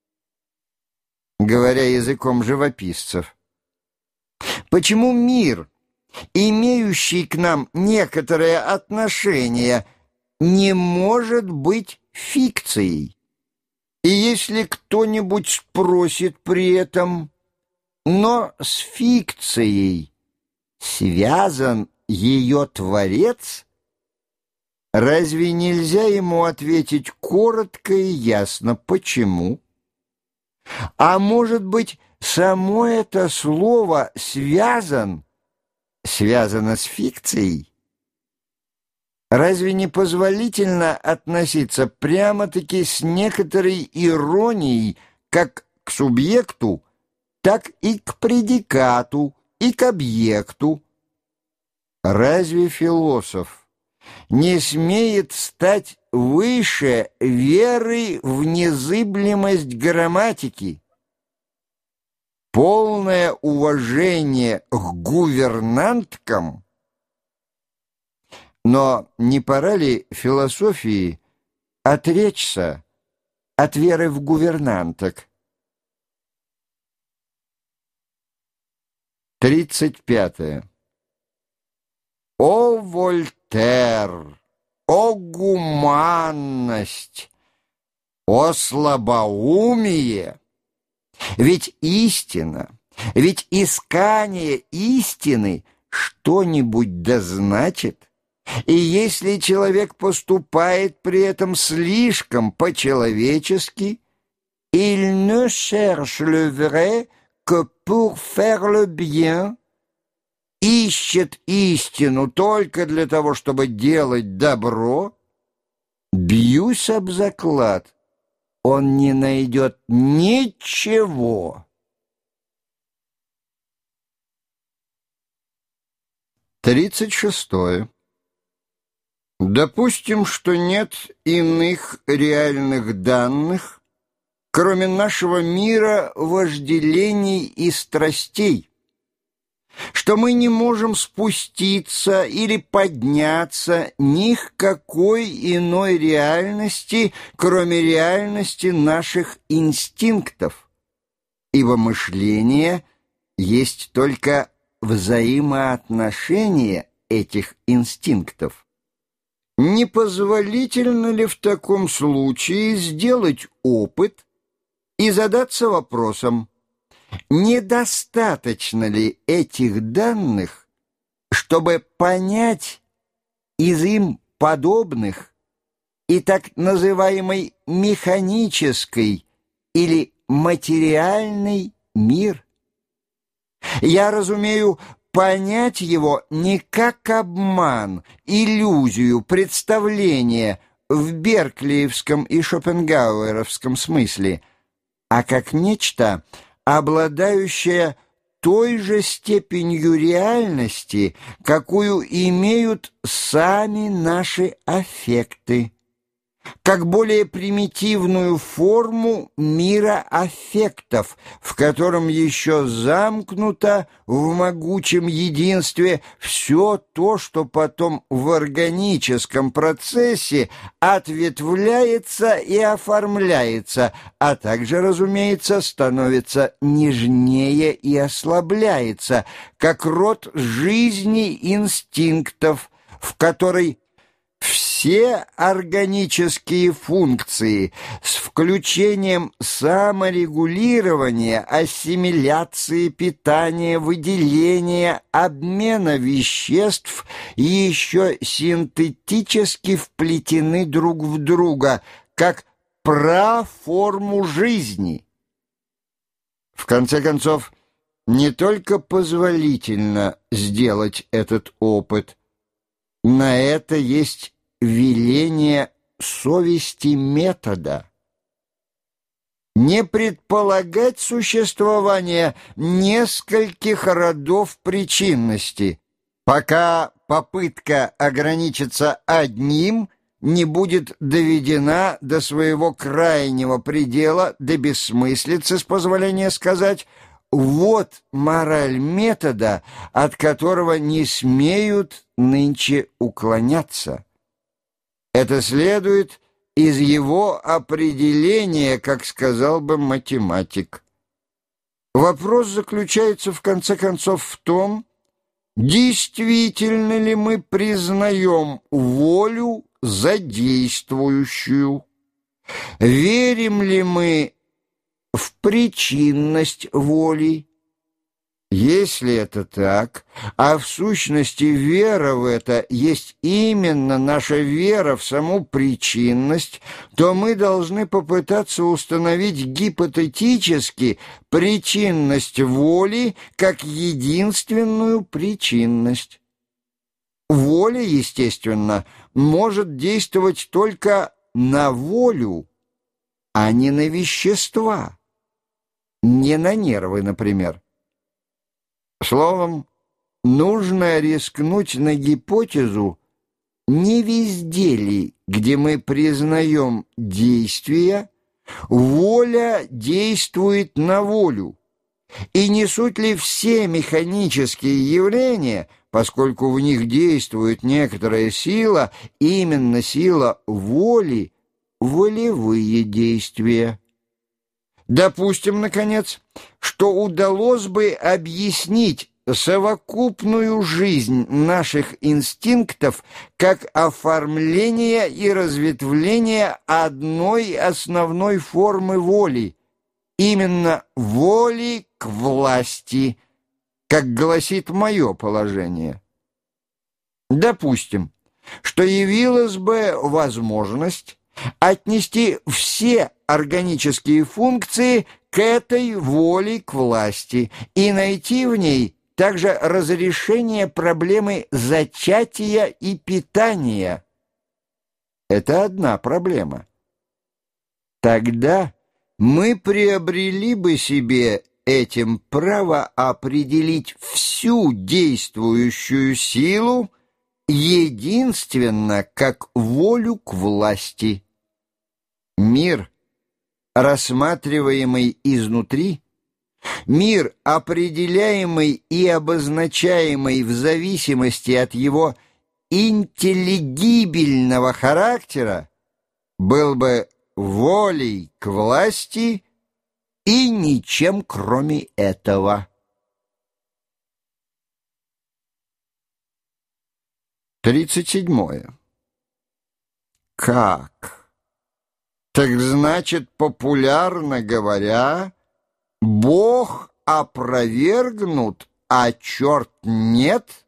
говоря языком живописцев? Почему мир, имеющий к нам некоторое отношение, не может быть фикцией? И если кто-нибудь спросит при этом: но с фикцией связан ее Творец, разве нельзя ему ответить коротко и ясно, почему? А может быть, само это слово «связан» связано с фикцией? Разве не позволительно относиться прямо-таки с некоторой иронией как к субъекту, так и к предикату, и к объекту? Разве философ не смеет стать выше веры в незыблемость грамматики? Полное уважение к гувернанткам. Но не пора ли философии отречься от веры в гувернанток? Тридцать пятое. О, Вольтер! о гуманность, о слабоумие! Ведь истина, ведь искание истины что-нибудь да значит. И если человек поступает при этом слишком по-человечески, «il ne cherche le vrai que pour faire le bien», ищет истину только для того, чтобы делать добро, бьюсь об заклад, он не найдет ничего. Тридцать шестое. Допустим, что нет иных реальных данных, кроме нашего мира вожделений и страстей, что мы не можем спуститься или подняться ни к какой иной реальности, кроме реальности наших инстинктов, ибо мышление есть только взаимоотношение этих инстинктов. Непозволительно ли в таком случае сделать опыт и задаться вопросом, недостаточно ли этих данных, чтобы понять из им подобных и так называемый механический или материальный мир? Я разумею понять его не как обман, иллюзию, представление в берклиевском и шопенгауэровском смысле, а как нечто, обладающее той же степенью реальности, какую имеют сами наши аффекты, как более примитивную форму мира аффектов, в котором еще замкнуто в могучем единстве все то, что потом в органическом процессе ответвляется и оформляется, а также, разумеется, становится нежнее и ослабляется, как род жизни инстинктов, в которой все органические функции с включением саморегулирования, ассимиляции, питания, выделения, обмена веществ еще синтетически вплетены друг в друга, как праформу жизни. В конце концов, не только позволительно сделать этот опыт, на это есть веление совести метода. Не предполагать существование нескольких родов причинности, пока попытка ограничиться одним не будет доведена до своего крайнего предела, до бессмыслицы, с позволения сказать. Вот мораль метода, от которого не смеют нынче уклоняться. Это следует из его определения, как сказал бы математик. Вопрос заключается, в конце концов, в том, действительно ли мы признаем волю за действующую, верим ли мы в причинность воли. Если это так, а в сущности вера в это есть именно наша вера в саму причинность, то мы должны попытаться установить гипотетически причинность воли как единственную причинность. Воля, естественно, может действовать только на волю, а не на вещества, не на нервы, например. Словом, нужно рискнуть на гипотезу, не везде ли, где мы признаем действия, воля действует на волю, и не суть ли все механические явления, поскольку в них действует некоторая сила, именно сила воли, волевые действия. Допустим, наконец, что удалось бы объяснить совокупную жизнь наших инстинктов как оформление и разветвление одной основной формы воли, именно воли к власти, как гласит мое положение. Допустим, что явилась бы возможность отнести все органические функции к этой воле к власти и найти в ней также разрешение проблемы зачатия и питания. Это одна проблема. Тогда мы приобрели бы себе этим право определить всю действующую силу единственно как волю к власти. Мир, рассматриваемый изнутри, мир, определяемый и обозначаемый в зависимости от его интеллигибельного характера, был бы волей к власти и ничем кроме этого. Тридцать седьмое. Как? Так значит, популярно говоря, Бог опровергнут, а черт нет?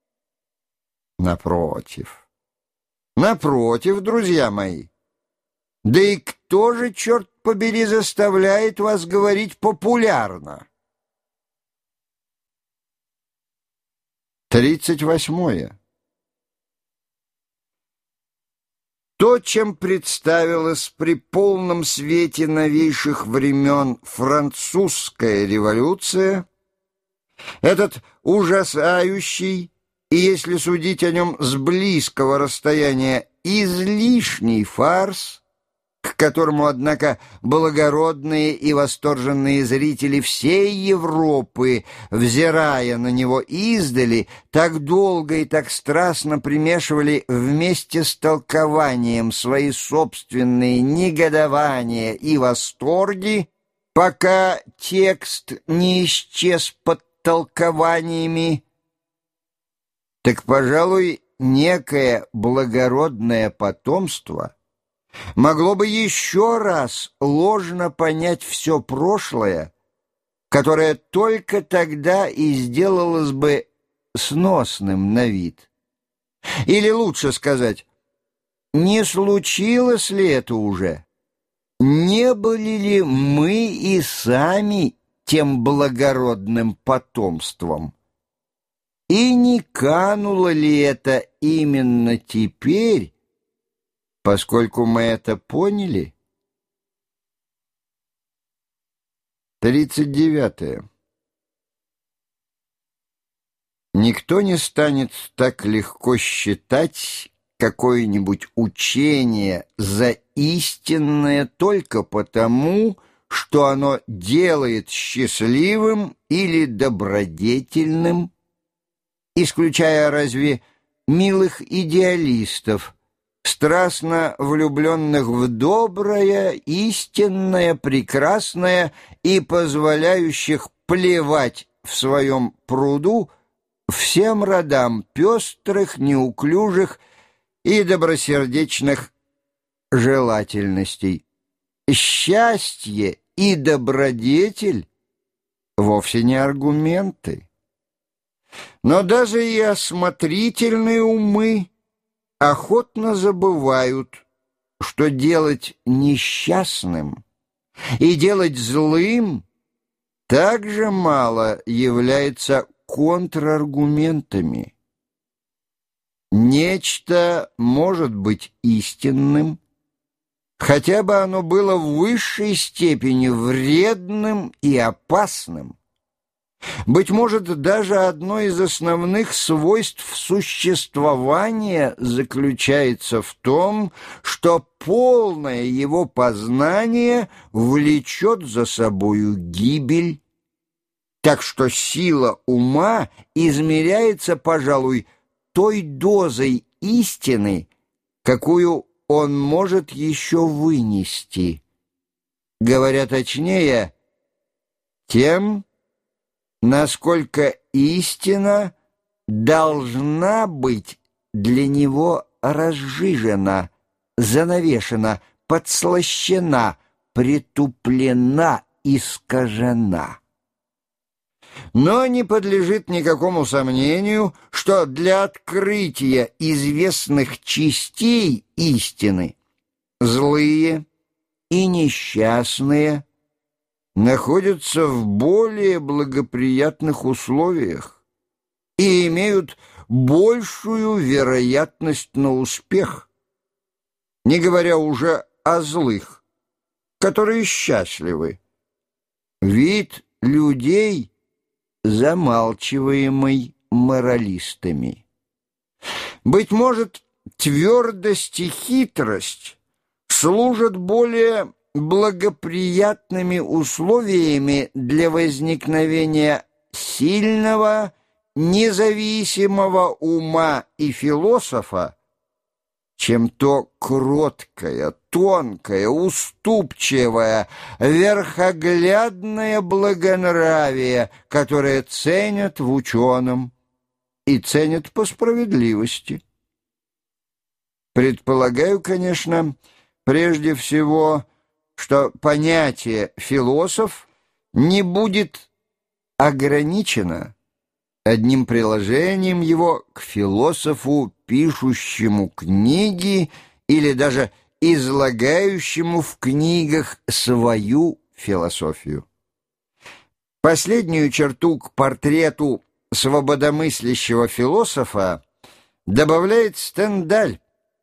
Напротив. Напротив, друзья мои. Да и кто же, черт побери, заставляет вас говорить популярно? Тридцать восьмое. То, чем представилась при полном свете новейших времен французская революция, этот ужасающий, и, если судить о нем с близкого расстояния, излишний фарс, к которому, однако, благородные и восторженные зрители всей Европы, взирая на него издали, так долго и так страстно примешивали вместе с толкованием свои собственные негодования и восторги, пока текст не исчез под толкованиями, так, пожалуй, некое благородное потомство могло бы еще раз ложно понять все прошлое, которое только тогда и сделалось бы сносным на вид. Или лучше сказать, не случилось ли это уже? Не были ли мы и сами тем благородным потомством? И не кануло ли это именно теперь, поскольку мы это поняли? Тридцать девятое. Никто не станет так легко считать какое-нибудь учение за истинное только потому, что оно делает счастливым или добродетельным, исключая разве милых идеалистов, страстно влюбленных в доброе, истинное, прекрасное и позволяющих плевать в своем пруду всем родам пестрых, неуклюжих и добросердечных желательностей. Счастье и добродетель вовсе не аргументы. Но даже и осмотрительные умы охотно забывают, что делать несчастным и делать злым так же мало является контраргументами. Нечто может быть истинным, хотя бы оно было в высшей степени вредным и опасным. Быть может, даже одно из основных свойств существования заключается в том, что полное его познание влечет за собою гибель, так что сила ума измеряется, пожалуй, той дозой истины, какую он может еще вынести. Говоря точнее, тем, насколько истина должна быть для него разжижена, занавешена, подслащена, притуплена, искажена. Но не подлежит никакому сомнению, что для открытия известных частей истины злые и несчастные находятся в более благоприятных условиях и имеют большую вероятность на успех, не говоря уже о злых, которые счастливы. Вид людей, замалчиваемый моралистами. Быть может, твердость и хитрость служат более благоприятными условиями для возникновения сильного, независимого ума и философа, чем то кроткое, тонкое, уступчивое, верхоглядное благонравие, которое ценят в ученом и ценят по справедливости. Предполагаю, конечно, прежде всего, что понятие «философ» не будет ограничено одним приложением его к философу, пишущему книги или даже излагающему в книгах свою философию. Последнюю черту к портрету свободомыслящего философа добавляет Стендаль,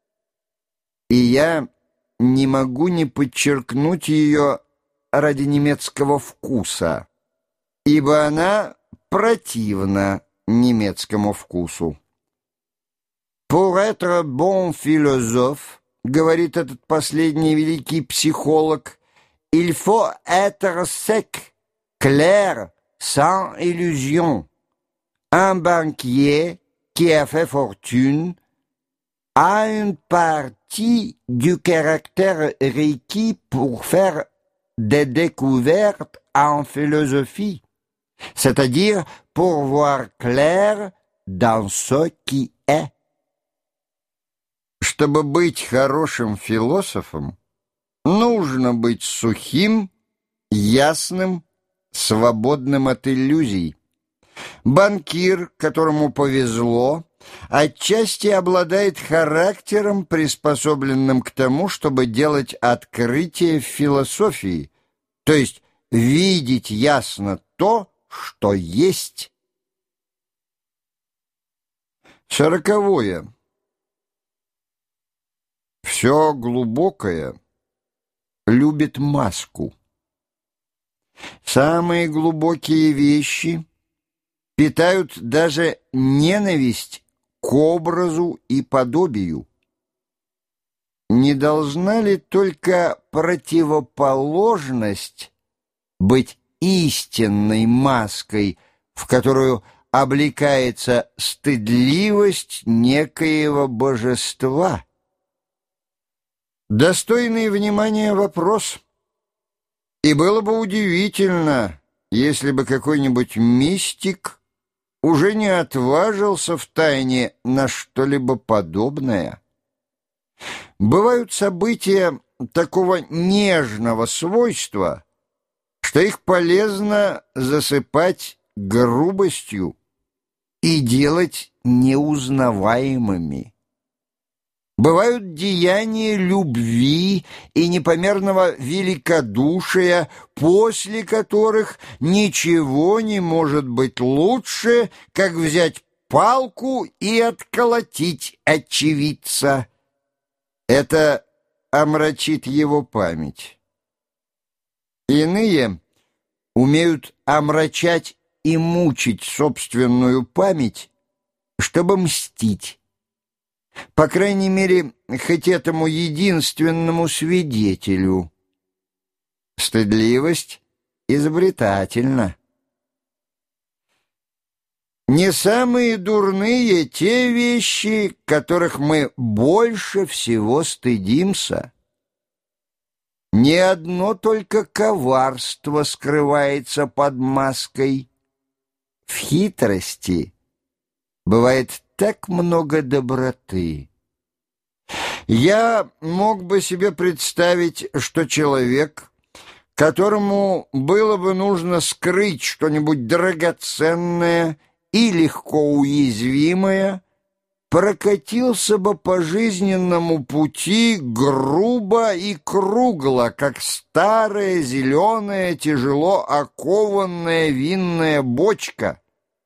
и я не могу не подчеркнуть ее ради немецкого вкуса, ибо она противна немецкому вкусу. «Pour être bon philosophe, — говорит этот последний великий психолог, — il faut être sec, clair, sans illusion. Un banquier qui a fait fortune a une partie du caractère requis pour faire des découvertes en philosophie, c'est-à-dire pour voir clair dans ce qui est». Чтобы быть хорошим философом, нужно быть сухим, ясным, свободным от иллюзий. Банкир, которому повезло, отчасти обладает характером, приспособленным к тому, чтобы делать открытия в философии, то есть видеть ясно то, что есть. Сороковое. Все глубокое любит маску. Самые глубокие вещи питают даже ненависть к образу и подобию. Не должна ли только противоположность быть истинной маской, в которую облекается стыдливость некоего божества? Достойный внимания вопрос. И было бы удивительно, если бы какой-нибудь мистик уже не отважился втайне на что-либо подобное. Бывают события такого нежного свойства, что их полезно засыпать грубостью и делать неузнаваемыми. Бывают деяния любви и непомерного великодушия, после которых ничего не может быть лучше, как взять палку и отколотить очевидца. Это омрачит его память. Иные умеют омрачать и мучить собственную память, чтобы мстить. По крайней мере, хоть этому единственному свидетелю. Стыдливость изобретательна. Не самые дурные те вещи, которых мы больше всего стыдимся. Не одно только коварство скрывается под маской. В хитрости бывает так много доброты. Я мог бы себе представить, что человек, которому было бы нужно скрыть что-нибудь драгоценное и легко уязвимое, прокатился бы по жизненному пути грубо и кругло, как старая зеленая тяжело окованная винная бочка.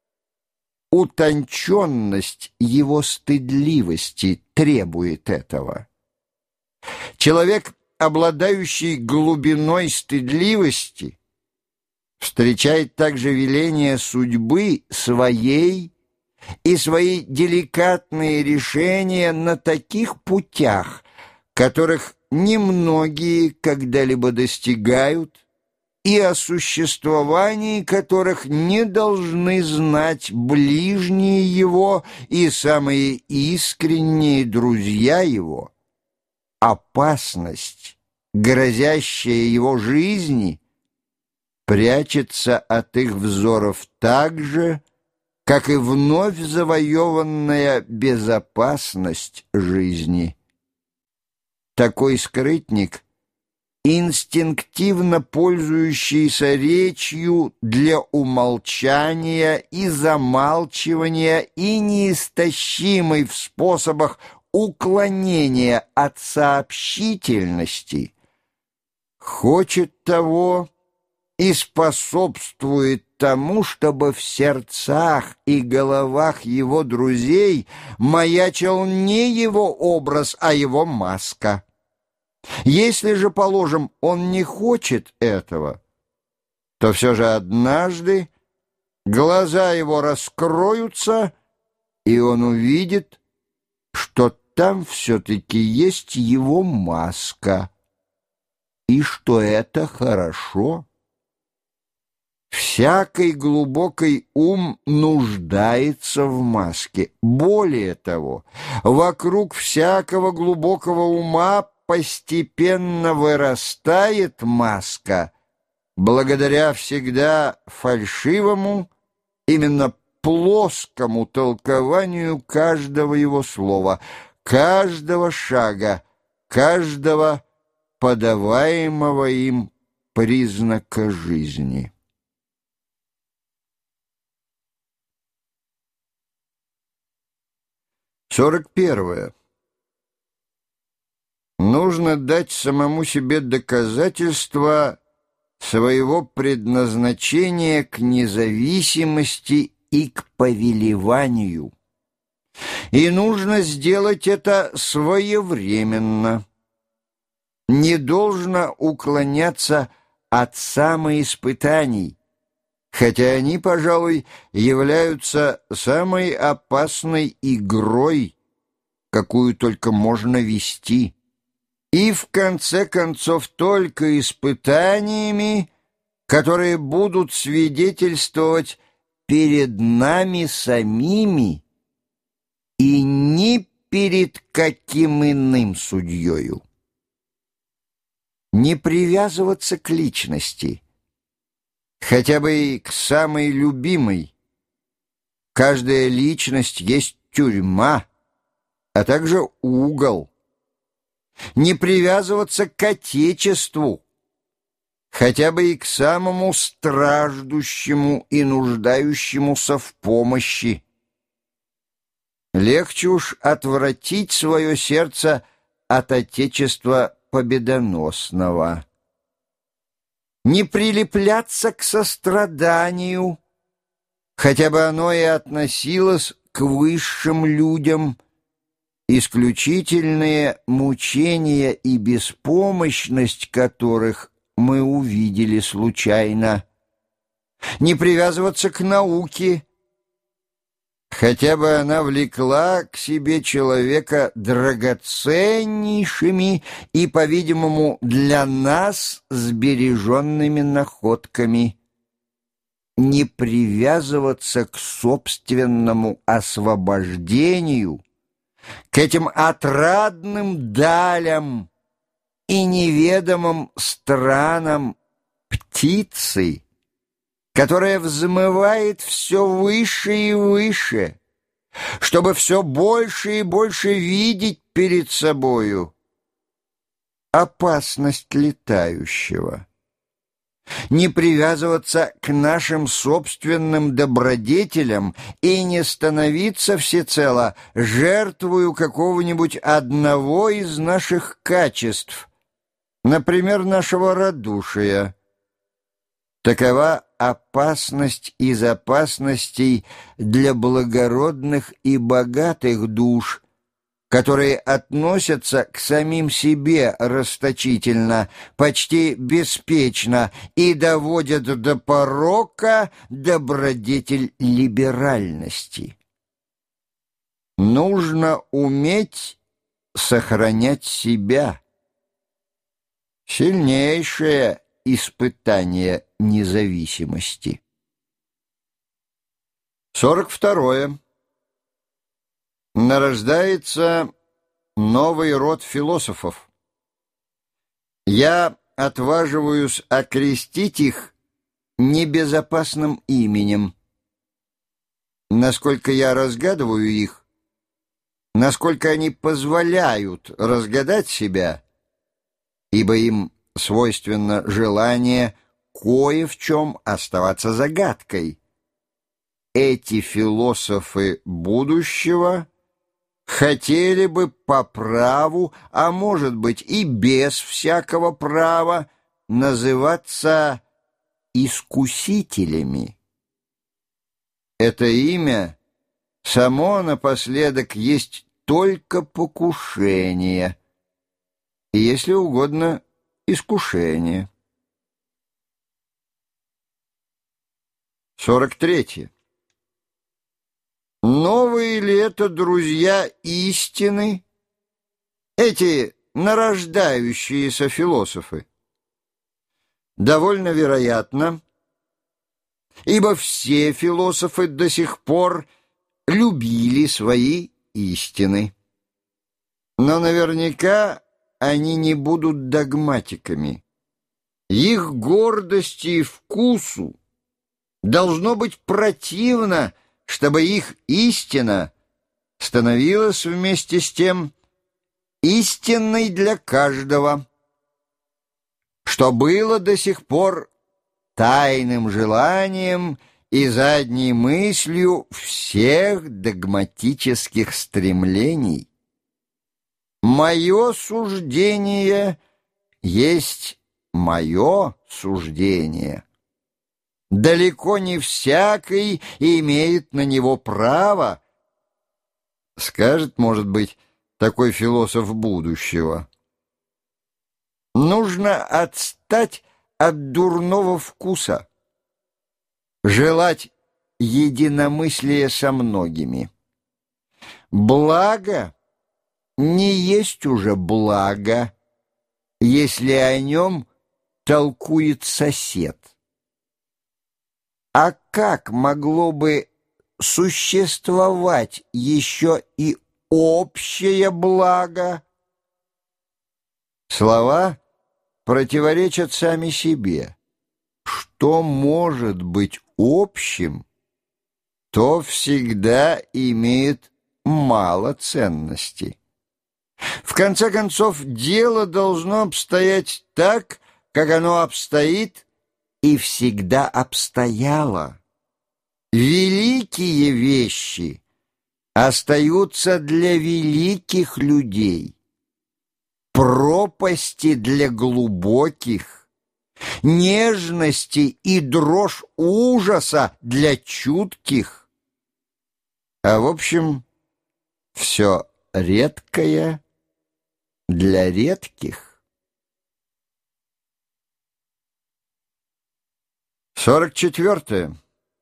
Утонченность его стыдливости требует этого. Человек, обладающий глубиной стыдливости, встречает также веление судьбы своей и свои деликатные решения на таких путях, которых немногие когда-либо достигают, и о существовании которых не должны знать ближние его и самые искренние друзья его. Опасность, грозящая его жизни, прячется от их взоров так же, как и вновь завоеванная безопасность жизни. Такой скрытник, инстинктивно пользующийся речью для умолчания и замалчивания и неистощимый в способах уклонения от сообщительности, хочет того и способствует тому, чтобы в сердцах и головах его друзей маячил не его образ, а его маска. Если же, положим, он не хочет этого, то все же однажды глаза его раскроются, и он увидит, что там все-таки есть его маска, и что это хорошо. Всякий глубокий ум нуждается в маске. Более того, вокруг всякого глубокого ума постепенно вырастает маска, благодаря всегда фальшивому, именно плоскому толкованию каждого его слова, каждого шага, каждого подаваемого им признака жизни. сорок первое. Нужно дать самому себе доказательство своего предназначения к независимости и к повелеванию. И нужно сделать это своевременно. Не должно уклоняться от самоиспытаний, хотя они, пожалуй, являются самой опасной игрой, какую только можно вести. И, в конце концов, только испытаниями, которые будут свидетельствовать перед нами самими и ни перед каким иным судьёю. Не привязываться к личности, хотя бы и к самой любимой. Каждая личность есть тюрьма, а также угол. Не привязываться к отечеству, хотя бы и к самому страждущему и нуждающемуся в помощи. Легче уж отвратить свое сердце от отечества победоносного. Не прилепляться к состраданию, хотя бы оно и относилось к высшим людям. Исключительные мучения и беспомощность которых мы увидели случайно. Не привязываться к науке, хотя бы она влекла к себе человека драгоценнейшими и, по-видимому, для нас сбереженными находками. Не привязываться к собственному освобождению, к этим отрадным далям и неведомым странам птицы, которая взмывает все выше и выше, чтобы все больше и больше видеть перед собою опасность летающего, не привязываться к нашим собственным добродетелям и не становиться всецело жертвою какого-нибудь одного из наших качеств, например, нашего радушия. Такова опасность из опасностей для благородных и богатых душ, которые относятся к самим себе расточительно, почти беспечно и доводят до порока добродетель либеральности. Нужно уметь сохранять себя. Сильнейшее испытание независимости. сорок второе. Нарождается новый род философов. Я отваживаюсь окрестить их небезопасным именем. Насколько я разгадываю их, насколько они позволяют разгадать себя, ибо им свойственно желание кое в чем оставаться загадкой. Эти философы будущего хотели бы по праву, а может быть и без всякого права, называться искусителями. Это имя само напоследок есть только покушение, и, если угодно, искушение. сорок третье. Новые ли это друзья истины, эти нарождающиеся философы? Довольно вероятно, ибо все философы до сих пор любили свои истины. Но наверняка они не будут догматиками. Их гордости и вкусу должно быть противно, чтобы их истина становилась вместе с тем истинной для каждого, что было до сих пор тайным желанием и задней мыслью всех догматических стремлений. Мое суждение есть мое суждение. Далеко не всякий имеет на него право, скажет, может быть, такой философ будущего. Нужно отстать от дурного вкуса, желать единомыслия со многими. Благо не есть уже благо, если о нем толкует сосед. А как могло бы существовать еще и общее благо? Слова противоречат сами себе. Что может быть общим, то всегда имеет мало ценности. В конце концов, дело должно обстоять так, как оно обстоит и всегда обстояло. Великие вещи остаются для великих людей, пропасти для глубоких, нежности и дрожь ужаса для чутких. А в общем, все редкое для редких. сорок четвертое.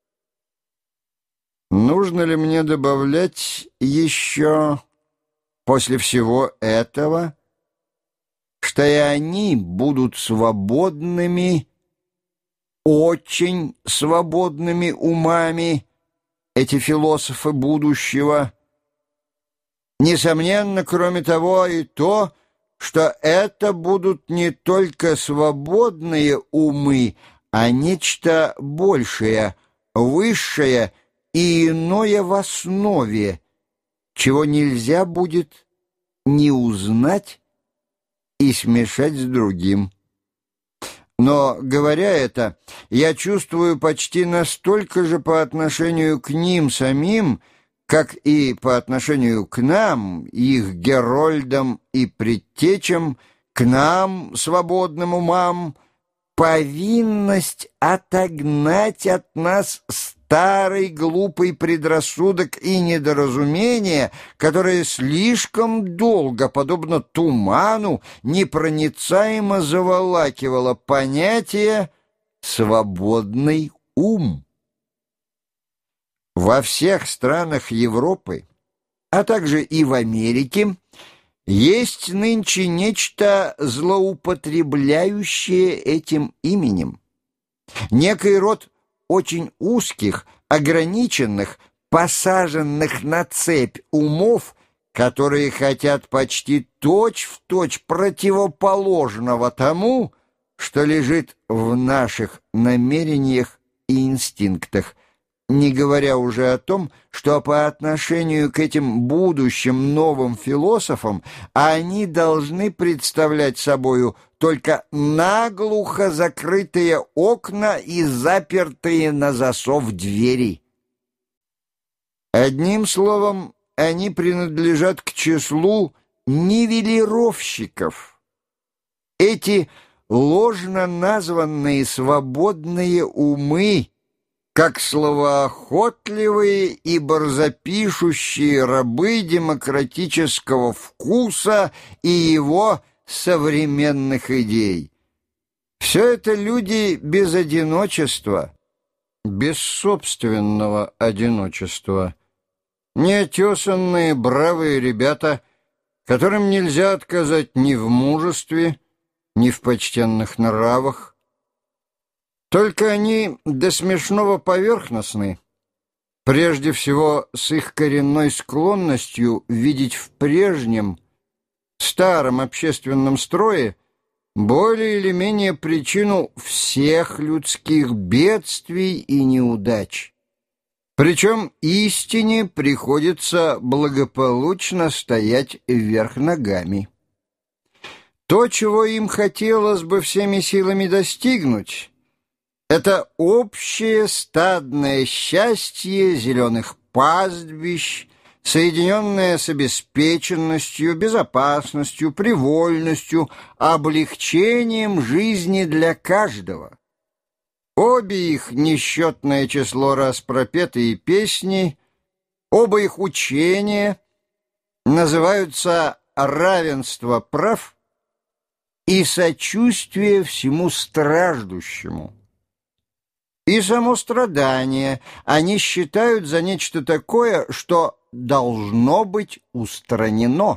Нужно ли мне добавлять еще после всего этого, что и они будут свободными, очень свободными умами, эти философы будущего? Несомненно, кроме того, и то, что это будут не только свободные умы, а нечто большее, высшее и иное в основе, чего нельзя будет ни узнать и смешать с другим. Но, говоря это, я чувствую почти настолько же по отношению к ним самим, как и по отношению к нам, их герольдам и предтечам, к нам, свободным умам, повинность отогнать от нас старый глупый предрассудок и недоразумение, которое слишком долго, подобно туману, непроницаемо заволакивало понятие «свободный ум». Во всех странах Европы, а также и в Америке, есть нынче нечто злоупотребляющее этим именем. Некий род очень узких, ограниченных, посаженных на цепь умов, которые хотят почти точь-в-точь противоположного тому, что лежит в наших намерениях и инстинктах, не говоря уже о том, что по отношению к этим будущим новым философам они должны представлять собою только наглухо закрытые окна и запертые на засов двери. Одним словом, они принадлежат к числу нивелировщиков. Эти ложно названные свободные умы, как словоохотливые и борзопишущие рабы демократического вкуса и его современных идей. Все это люди без одиночества, без собственного одиночества, неотесанные бравые ребята, которым нельзя отказать ни в мужестве, ни в почтенных нравах. Только они до смешного поверхностны, прежде всего с их коренной склонностью видеть в прежнем, старом общественном строе более или менее причину всех людских бедствий и неудач. Причем истине приходится благополучно стоять вверх ногами. То, чего им хотелось бы всеми силами достигнуть, это общее стадное счастье зеленых пастбищ, соединенное с обеспеченностью, безопасностью, привольностью, облегчением жизни для каждого. Обе их несчетное число раз пропетые песни, оба их учения называются равенство прав и сочувствие всему страждущему. И само страдание они считают за нечто такое, что должно быть устранено.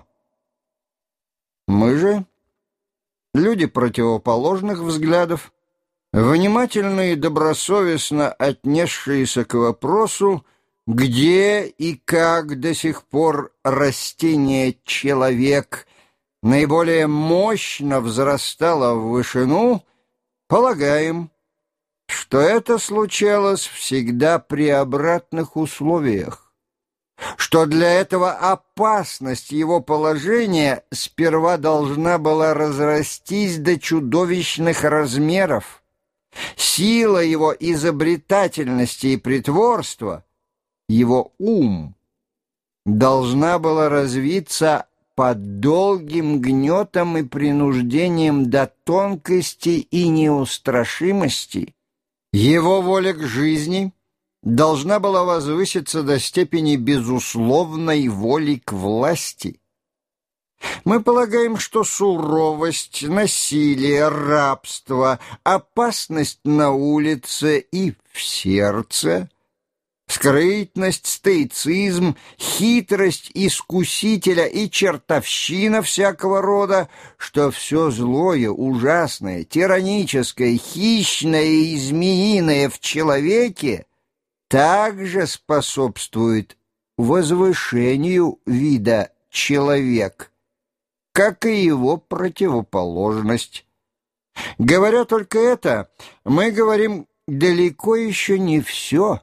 Мы же, люди противоположных взглядов, внимательно и добросовестно отнесшиеся к вопросу, где и как до сих пор растение «человек» наиболее мощно взрастало в вышину, полагаем, что это случалось всегда при обратных условиях, что для этого опасность его положения сперва должна была разрастись до чудовищных размеров, сила его изобретательности и притворства, его ум, должна была развиться под долгим гнетом и принуждением до тонкости и неустрашимости. Его воля к жизни должна была возвыситься до степени безусловной воли к власти. Мы полагаем, что суровость, насилие, рабство, опасность на улице и в сердце, скрытность, стоицизм, хитрость искусителя и чертовщина всякого рода, что все злое, ужасное, тираническое, хищное и змеиное в человеке также способствует возвышению вида человек, как и его противоположность. Говоря только это, мы говорим далеко еще не все,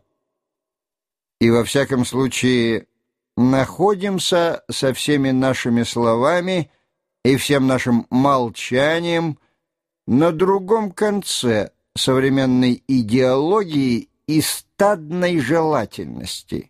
и во всяком случае находимся со всеми нашими словами и всем нашим молчанием на другом конце современной идеологии и стадной желательности.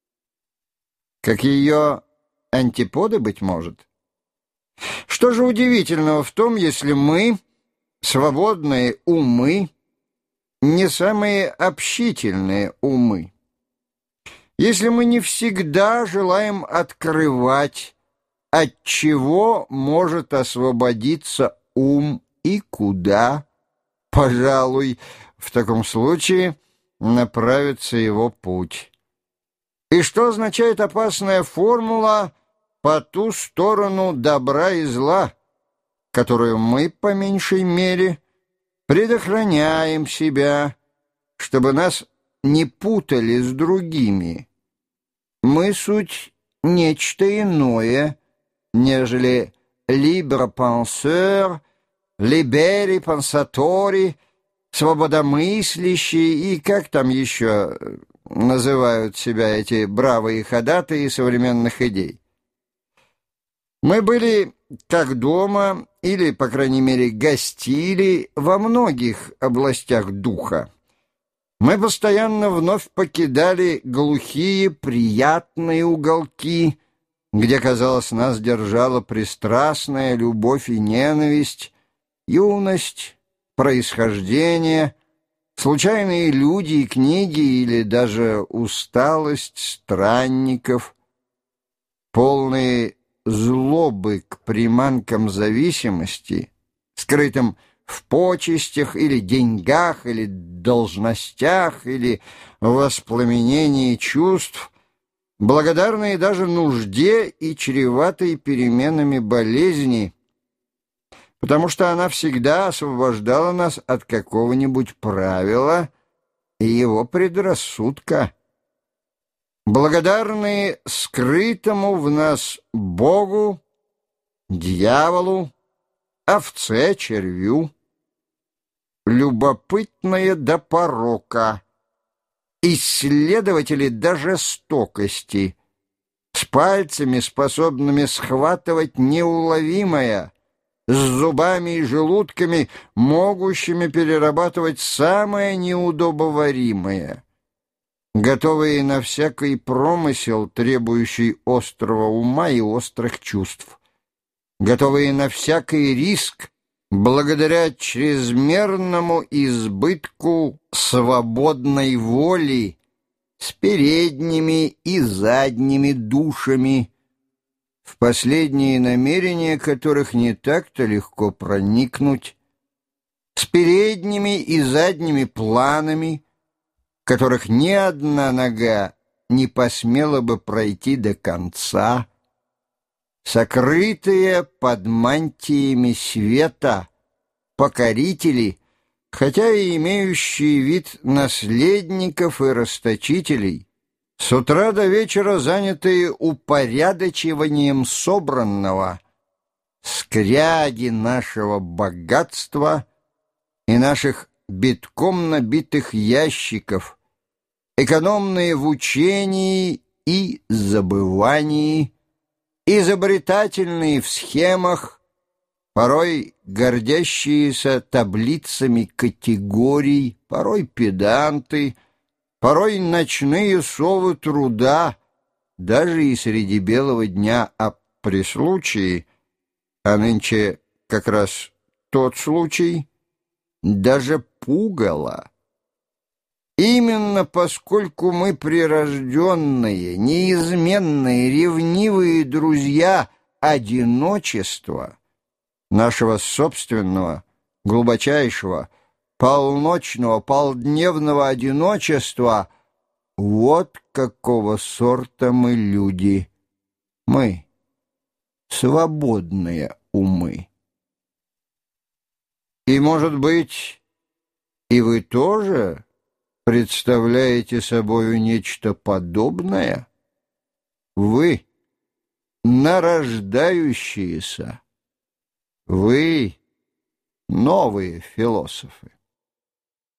Как ее антиподы, быть может? Что же удивительного в том, если мы, свободные умы, не самые общительные умы? Если мы не всегда желаем открывать, от чего может освободиться ум и куда, пожалуй, в таком случае направится его путь. И что означает опасная формула «по ту сторону добра и зла», которую мы, по меньшей мере, предохраняем себя, чтобы нас не путали с другими. Мы суть нечто иное, нежели libre-penseur, liberi-pensatori, свободомыслящие и как там еще называют себя эти бравые ходатаи современных идей. Мы были как дома, или, по крайней мере, гостили во многих областях духа. Мы постоянно вновь покидали глухие, приятные уголки, где, казалось, нас держала пристрастная любовь и ненависть, юность, происхождение, случайные люди и книги или даже усталость странников, полные злобы к приманкам зависимости, скрытым в почестях или деньгах, или должностях, или воспламенении чувств, благодарные даже нужде и чреватой переменами болезни, потому что она всегда освобождала нас от какого-нибудь правила и его предрассудка, благодарные скрытому в нас Богу, дьяволу, овце, червю, любопытные до порока, исследователи до жестокости, с пальцами, способными схватывать неуловимое, с зубами и желудками, могущими перерабатывать самое неудобоваримое, готовые на всякий промысел, требующий острого ума и острых чувств, готовые на всякий риск, благодаря чрезмерному избытку свободной воли, с передними и задними душами, в последние намерения которых не так-то легко проникнуть, с передними и задними планами, которых ни одна нога не посмела бы пройти до конца, сокрытые под мантиями света, покорители, хотя и имеющие вид наследников и расточителей, с утра до вечера занятые упорядочиванием собранного, скряги нашего богатства и наших битком набитых ящиков, экономные в учении и забывании, изобретательные в схемах, порой гордящиеся таблицами категорий, порой педанты, порой ночные совы труда, даже и среди белого дня, а при случае, а нынче как раз тот случай, даже пугало. Именно поскольку мы прирожденные, неизменные, ревнивые друзья одиночества, нашего собственного, глубочайшего, полночного, полдневного одиночества, вот какого сорта мы люди. Мы — свободные умы. И, может быть, и вы тоже представляете собою нечто подобное? Вы, нарождающиеся, вы, новые философы.